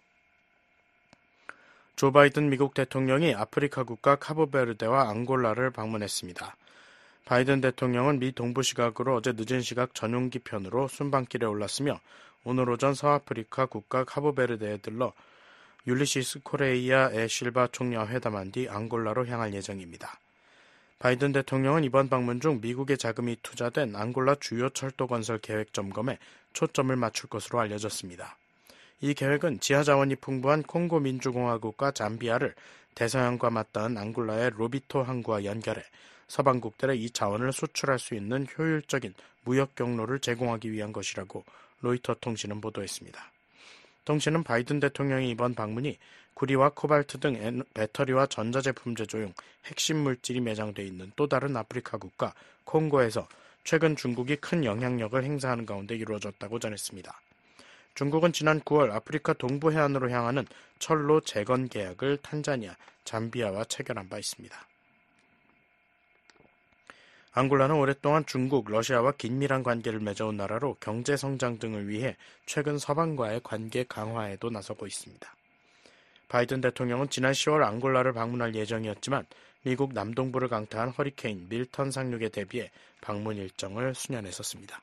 조 바이든 미국 대통령이 아프리카 국가 카보베르데와 앙골라를 방문했습니다. 바이든 대통령은 미 동부 시각으로 어제 늦은 시각 전용기 편으로 순방길에 올랐으며 오늘 오전 서아프리카 국가 카보베르데에 들러 율리시스 코레이아 에 실바 총리와 회담한 뒤 앙골라로 향할 예정입니다. 바이든 대통령은 이번 방문 중 미국의 자금이 투자된 앙골라 주요 철도 건설 계획 점검에 초점을 맞출 것으로 알려졌습니다. 이 계획은 지하 자원이 풍부한 콩고 민주공화국과 잠비아를 대서양과 맞닿은 앙골라의 로비토 항구와 연결해 서방국들의 이 자원을 수출할 수 있는 효율적인 무역 경로를 제공하기 위한 것이라고 로이터 통신은 보도했습니다. 통신은 바이든 대통령의 이번 방문이 구리와 코발트 등 배터리와 전자제품 제조용 핵심 물질이 매장돼 있는 또 다른 아프리카 국가 콩고에서 최근 중국이 큰 영향력을 행사하는 가운데 이루어졌다고 전했습니다. 중국은 지난 구월 아프리카 동부 해안으로 향하는 철로 재건 계약을 탄자니아, 잠비아와 체결한 바 있습니다. 앙골라는 오랫동안 중국, 러시아와 긴밀한 관계를 맺어온 나라로 경제 성장 등을 위해 최근 서방과의 관계 강화에도 나서고 있습니다. 바이든 대통령은 지난 시월 앙골라를 방문할 예정이었지만 미국 남동부를 강타한 허리케인 밀턴 상륙에 대비해 방문 일정을 수년했었습니다.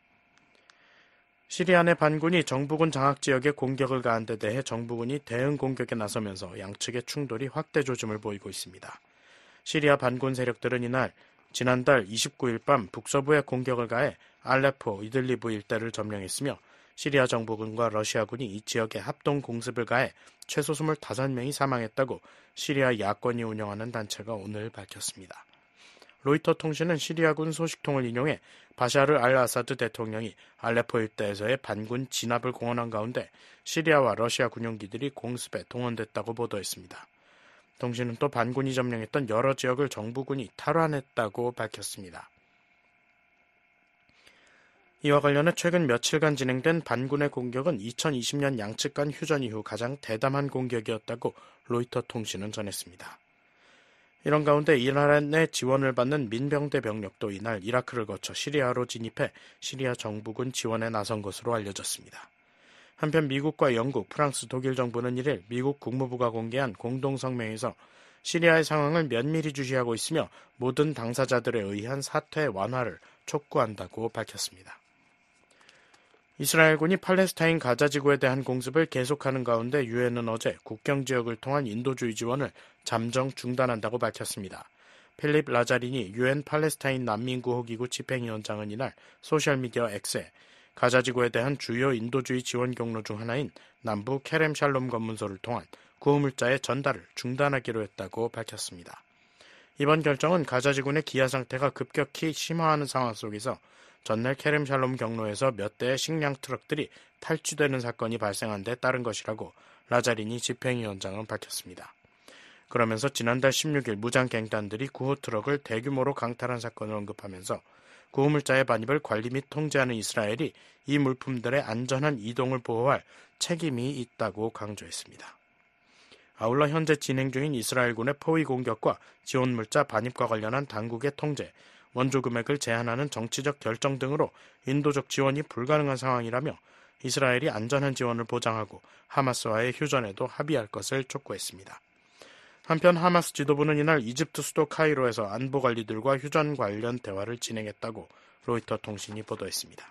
시리아 내 반군이 정부군 장악지역에 공격을 가한 데 대해 정부군이 대응 공격에 나서면서 양측의 충돌이 확대 조짐을 보이고 있습니다. 시리아 반군 세력들은 이날 지난달 이십구일 밤 북서부에 공격을 가해 알레포, 이들리브 일대를 점령했으며 시리아 정부군과 러시아군이 이 지역에 합동 공습을 가해 최소 이십오 명이 사망했다고 시리아 야권이 운영하는 단체가 오늘 밝혔습니다. 로이터 통신은 시리아군 소식통을 인용해 바샤르 알 아사드 대통령이 알레포 일대에서의 반군 진압을 공언한 가운데 시리아와 러시아 군용기들이 공습에 동원됐다고 보도했습니다. 통신은 또 반군이 점령했던 여러 지역을 정부군이 탈환했다고 밝혔습니다. 이와 관련해 최근 며칠간 진행된 반군의 공격은 이천이십 년 양측 간 휴전 이후 가장 대담한 공격이었다고 로이터 통신은 전했습니다. 이런 가운데 이란의 지원을 받는 민병대 병력도 이날 이라크를 거쳐 시리아로 진입해 시리아 정부군 지원에 나선 것으로 알려졌습니다. 한편 미국과 영국, 프랑스, 독일 정부는 이일 미국 국무부가 공개한 공동성명에서 시리아의 상황을 면밀히 주시하고 있으며 모든 당사자들에 의한 사퇴 완화를 촉구한다고 밝혔습니다. 이스라엘군이 팔레스타인 가자 지구에 대한 공습을 계속하는 가운데 유엔은 어제 국경 지역을 통한 인도주의 지원을 잠정 중단한다고 밝혔습니다. 필립 라자리니 유엔 팔레스타인 난민구호기구 집행위원장은 이날 소셜미디어 X에 가자 지구에 대한 주요 인도주의 지원 경로 중 하나인 남부 케렘 샬롬 검문소를 통한 구호물자의 전달을 중단하기로 했다고 밝혔습니다. 이번 결정은 가자 지구의 기아 상태가 급격히 심화하는 상황 속에서 전날 케렘 샬롬 경로에서 몇 대의 식량 트럭들이 탈취되는 사건이 발생한 데 따른 것이라고 라자리니 집행위원장은 밝혔습니다. 그러면서 지난달 십육일 무장갱단들이 구호 트럭을 대규모로 강탈한 사건을 언급하면서 구호물자의 반입을 관리 및 통제하는 이스라엘이 이 물품들의 안전한 이동을 보호할 책임이 있다고 강조했습니다. 아울러 현재 진행 중인 이스라엘군의 포위 공격과 지원물자 반입과 관련한 당국의 통제, 원조 금액을 제한하는 정치적 결정 등으로 인도적 지원이 불가능한 상황이라며 이스라엘이 안전한 지원을 보장하고 하마스와의 휴전에도 합의할 것을 촉구했습니다. 한편 하마스 지도부는 이날 이집트 수도 카이로에서 안보관리들과 휴전 관련 대화를 진행했다고 로이터 통신이 보도했습니다.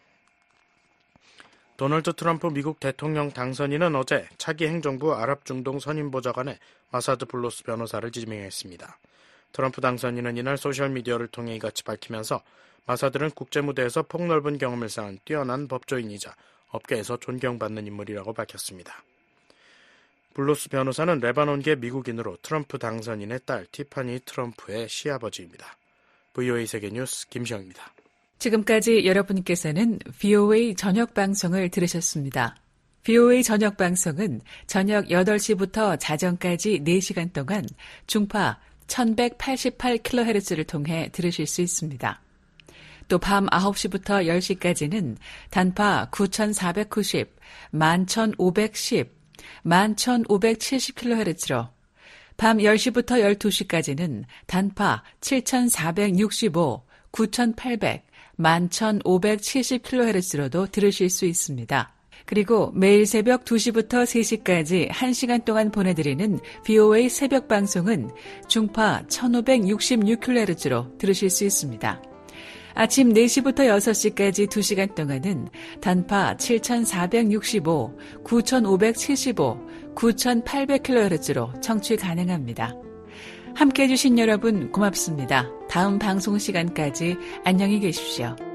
도널드 트럼프 미국 대통령 당선인은 어제 차기 행정부 아랍중동 선임보좌관에 마사드 블로스 변호사를 지명했습니다. 트럼프 당선인은 이날 소셜미디어를 통해 이같이 밝히면서 마사드는 국제무대에서 폭넓은 경험을 쌓은 뛰어난 법조인이자 업계에서 존경받는 인물이라고 밝혔습니다. 블로스 변호사는 레바논계 미국인으로 트럼프 당선인의 딸 티파니 트럼프의 시아버지입니다. 브이오에이 세계뉴스 김시영입니다. 지금까지 여러분께서는 브이오에이 저녁 방송을 들으셨습니다. 브이오에이 저녁 방송은 저녁 여덟 시부터 자정까지 네 시간 동안 중파 천백팔십팔 킬로헤르츠를 통해 들으실 수 있습니다. 또 밤 아홉 시부터 열 시까지는 단파 구천사백구십, 만천오백십, 만천오백칠십 킬로헤르츠로 밤 열 시부터 열두 시까지는 단파 칠천사백육십오, 구천팔백, 만천오백칠십 킬로헤르츠로도 들으실 수 있습니다. 그리고 매일 새벽 두 시부터 세 시까지 한 시간 동안 보내드리는 브이오에이 새벽 방송은 중파 천오백육십육 킬로헤르츠로 들으실 수 있습니다. 아침 네 시부터 여섯 시까지 두 시간 동안은 단파 칠천사백육십오, 구천오백칠십오, 구천팔백 킬로헤르츠로 청취 가능합니다. 함께해 주신 여러분 고맙습니다. 다음 방송 시간까지 안녕히 계십시오.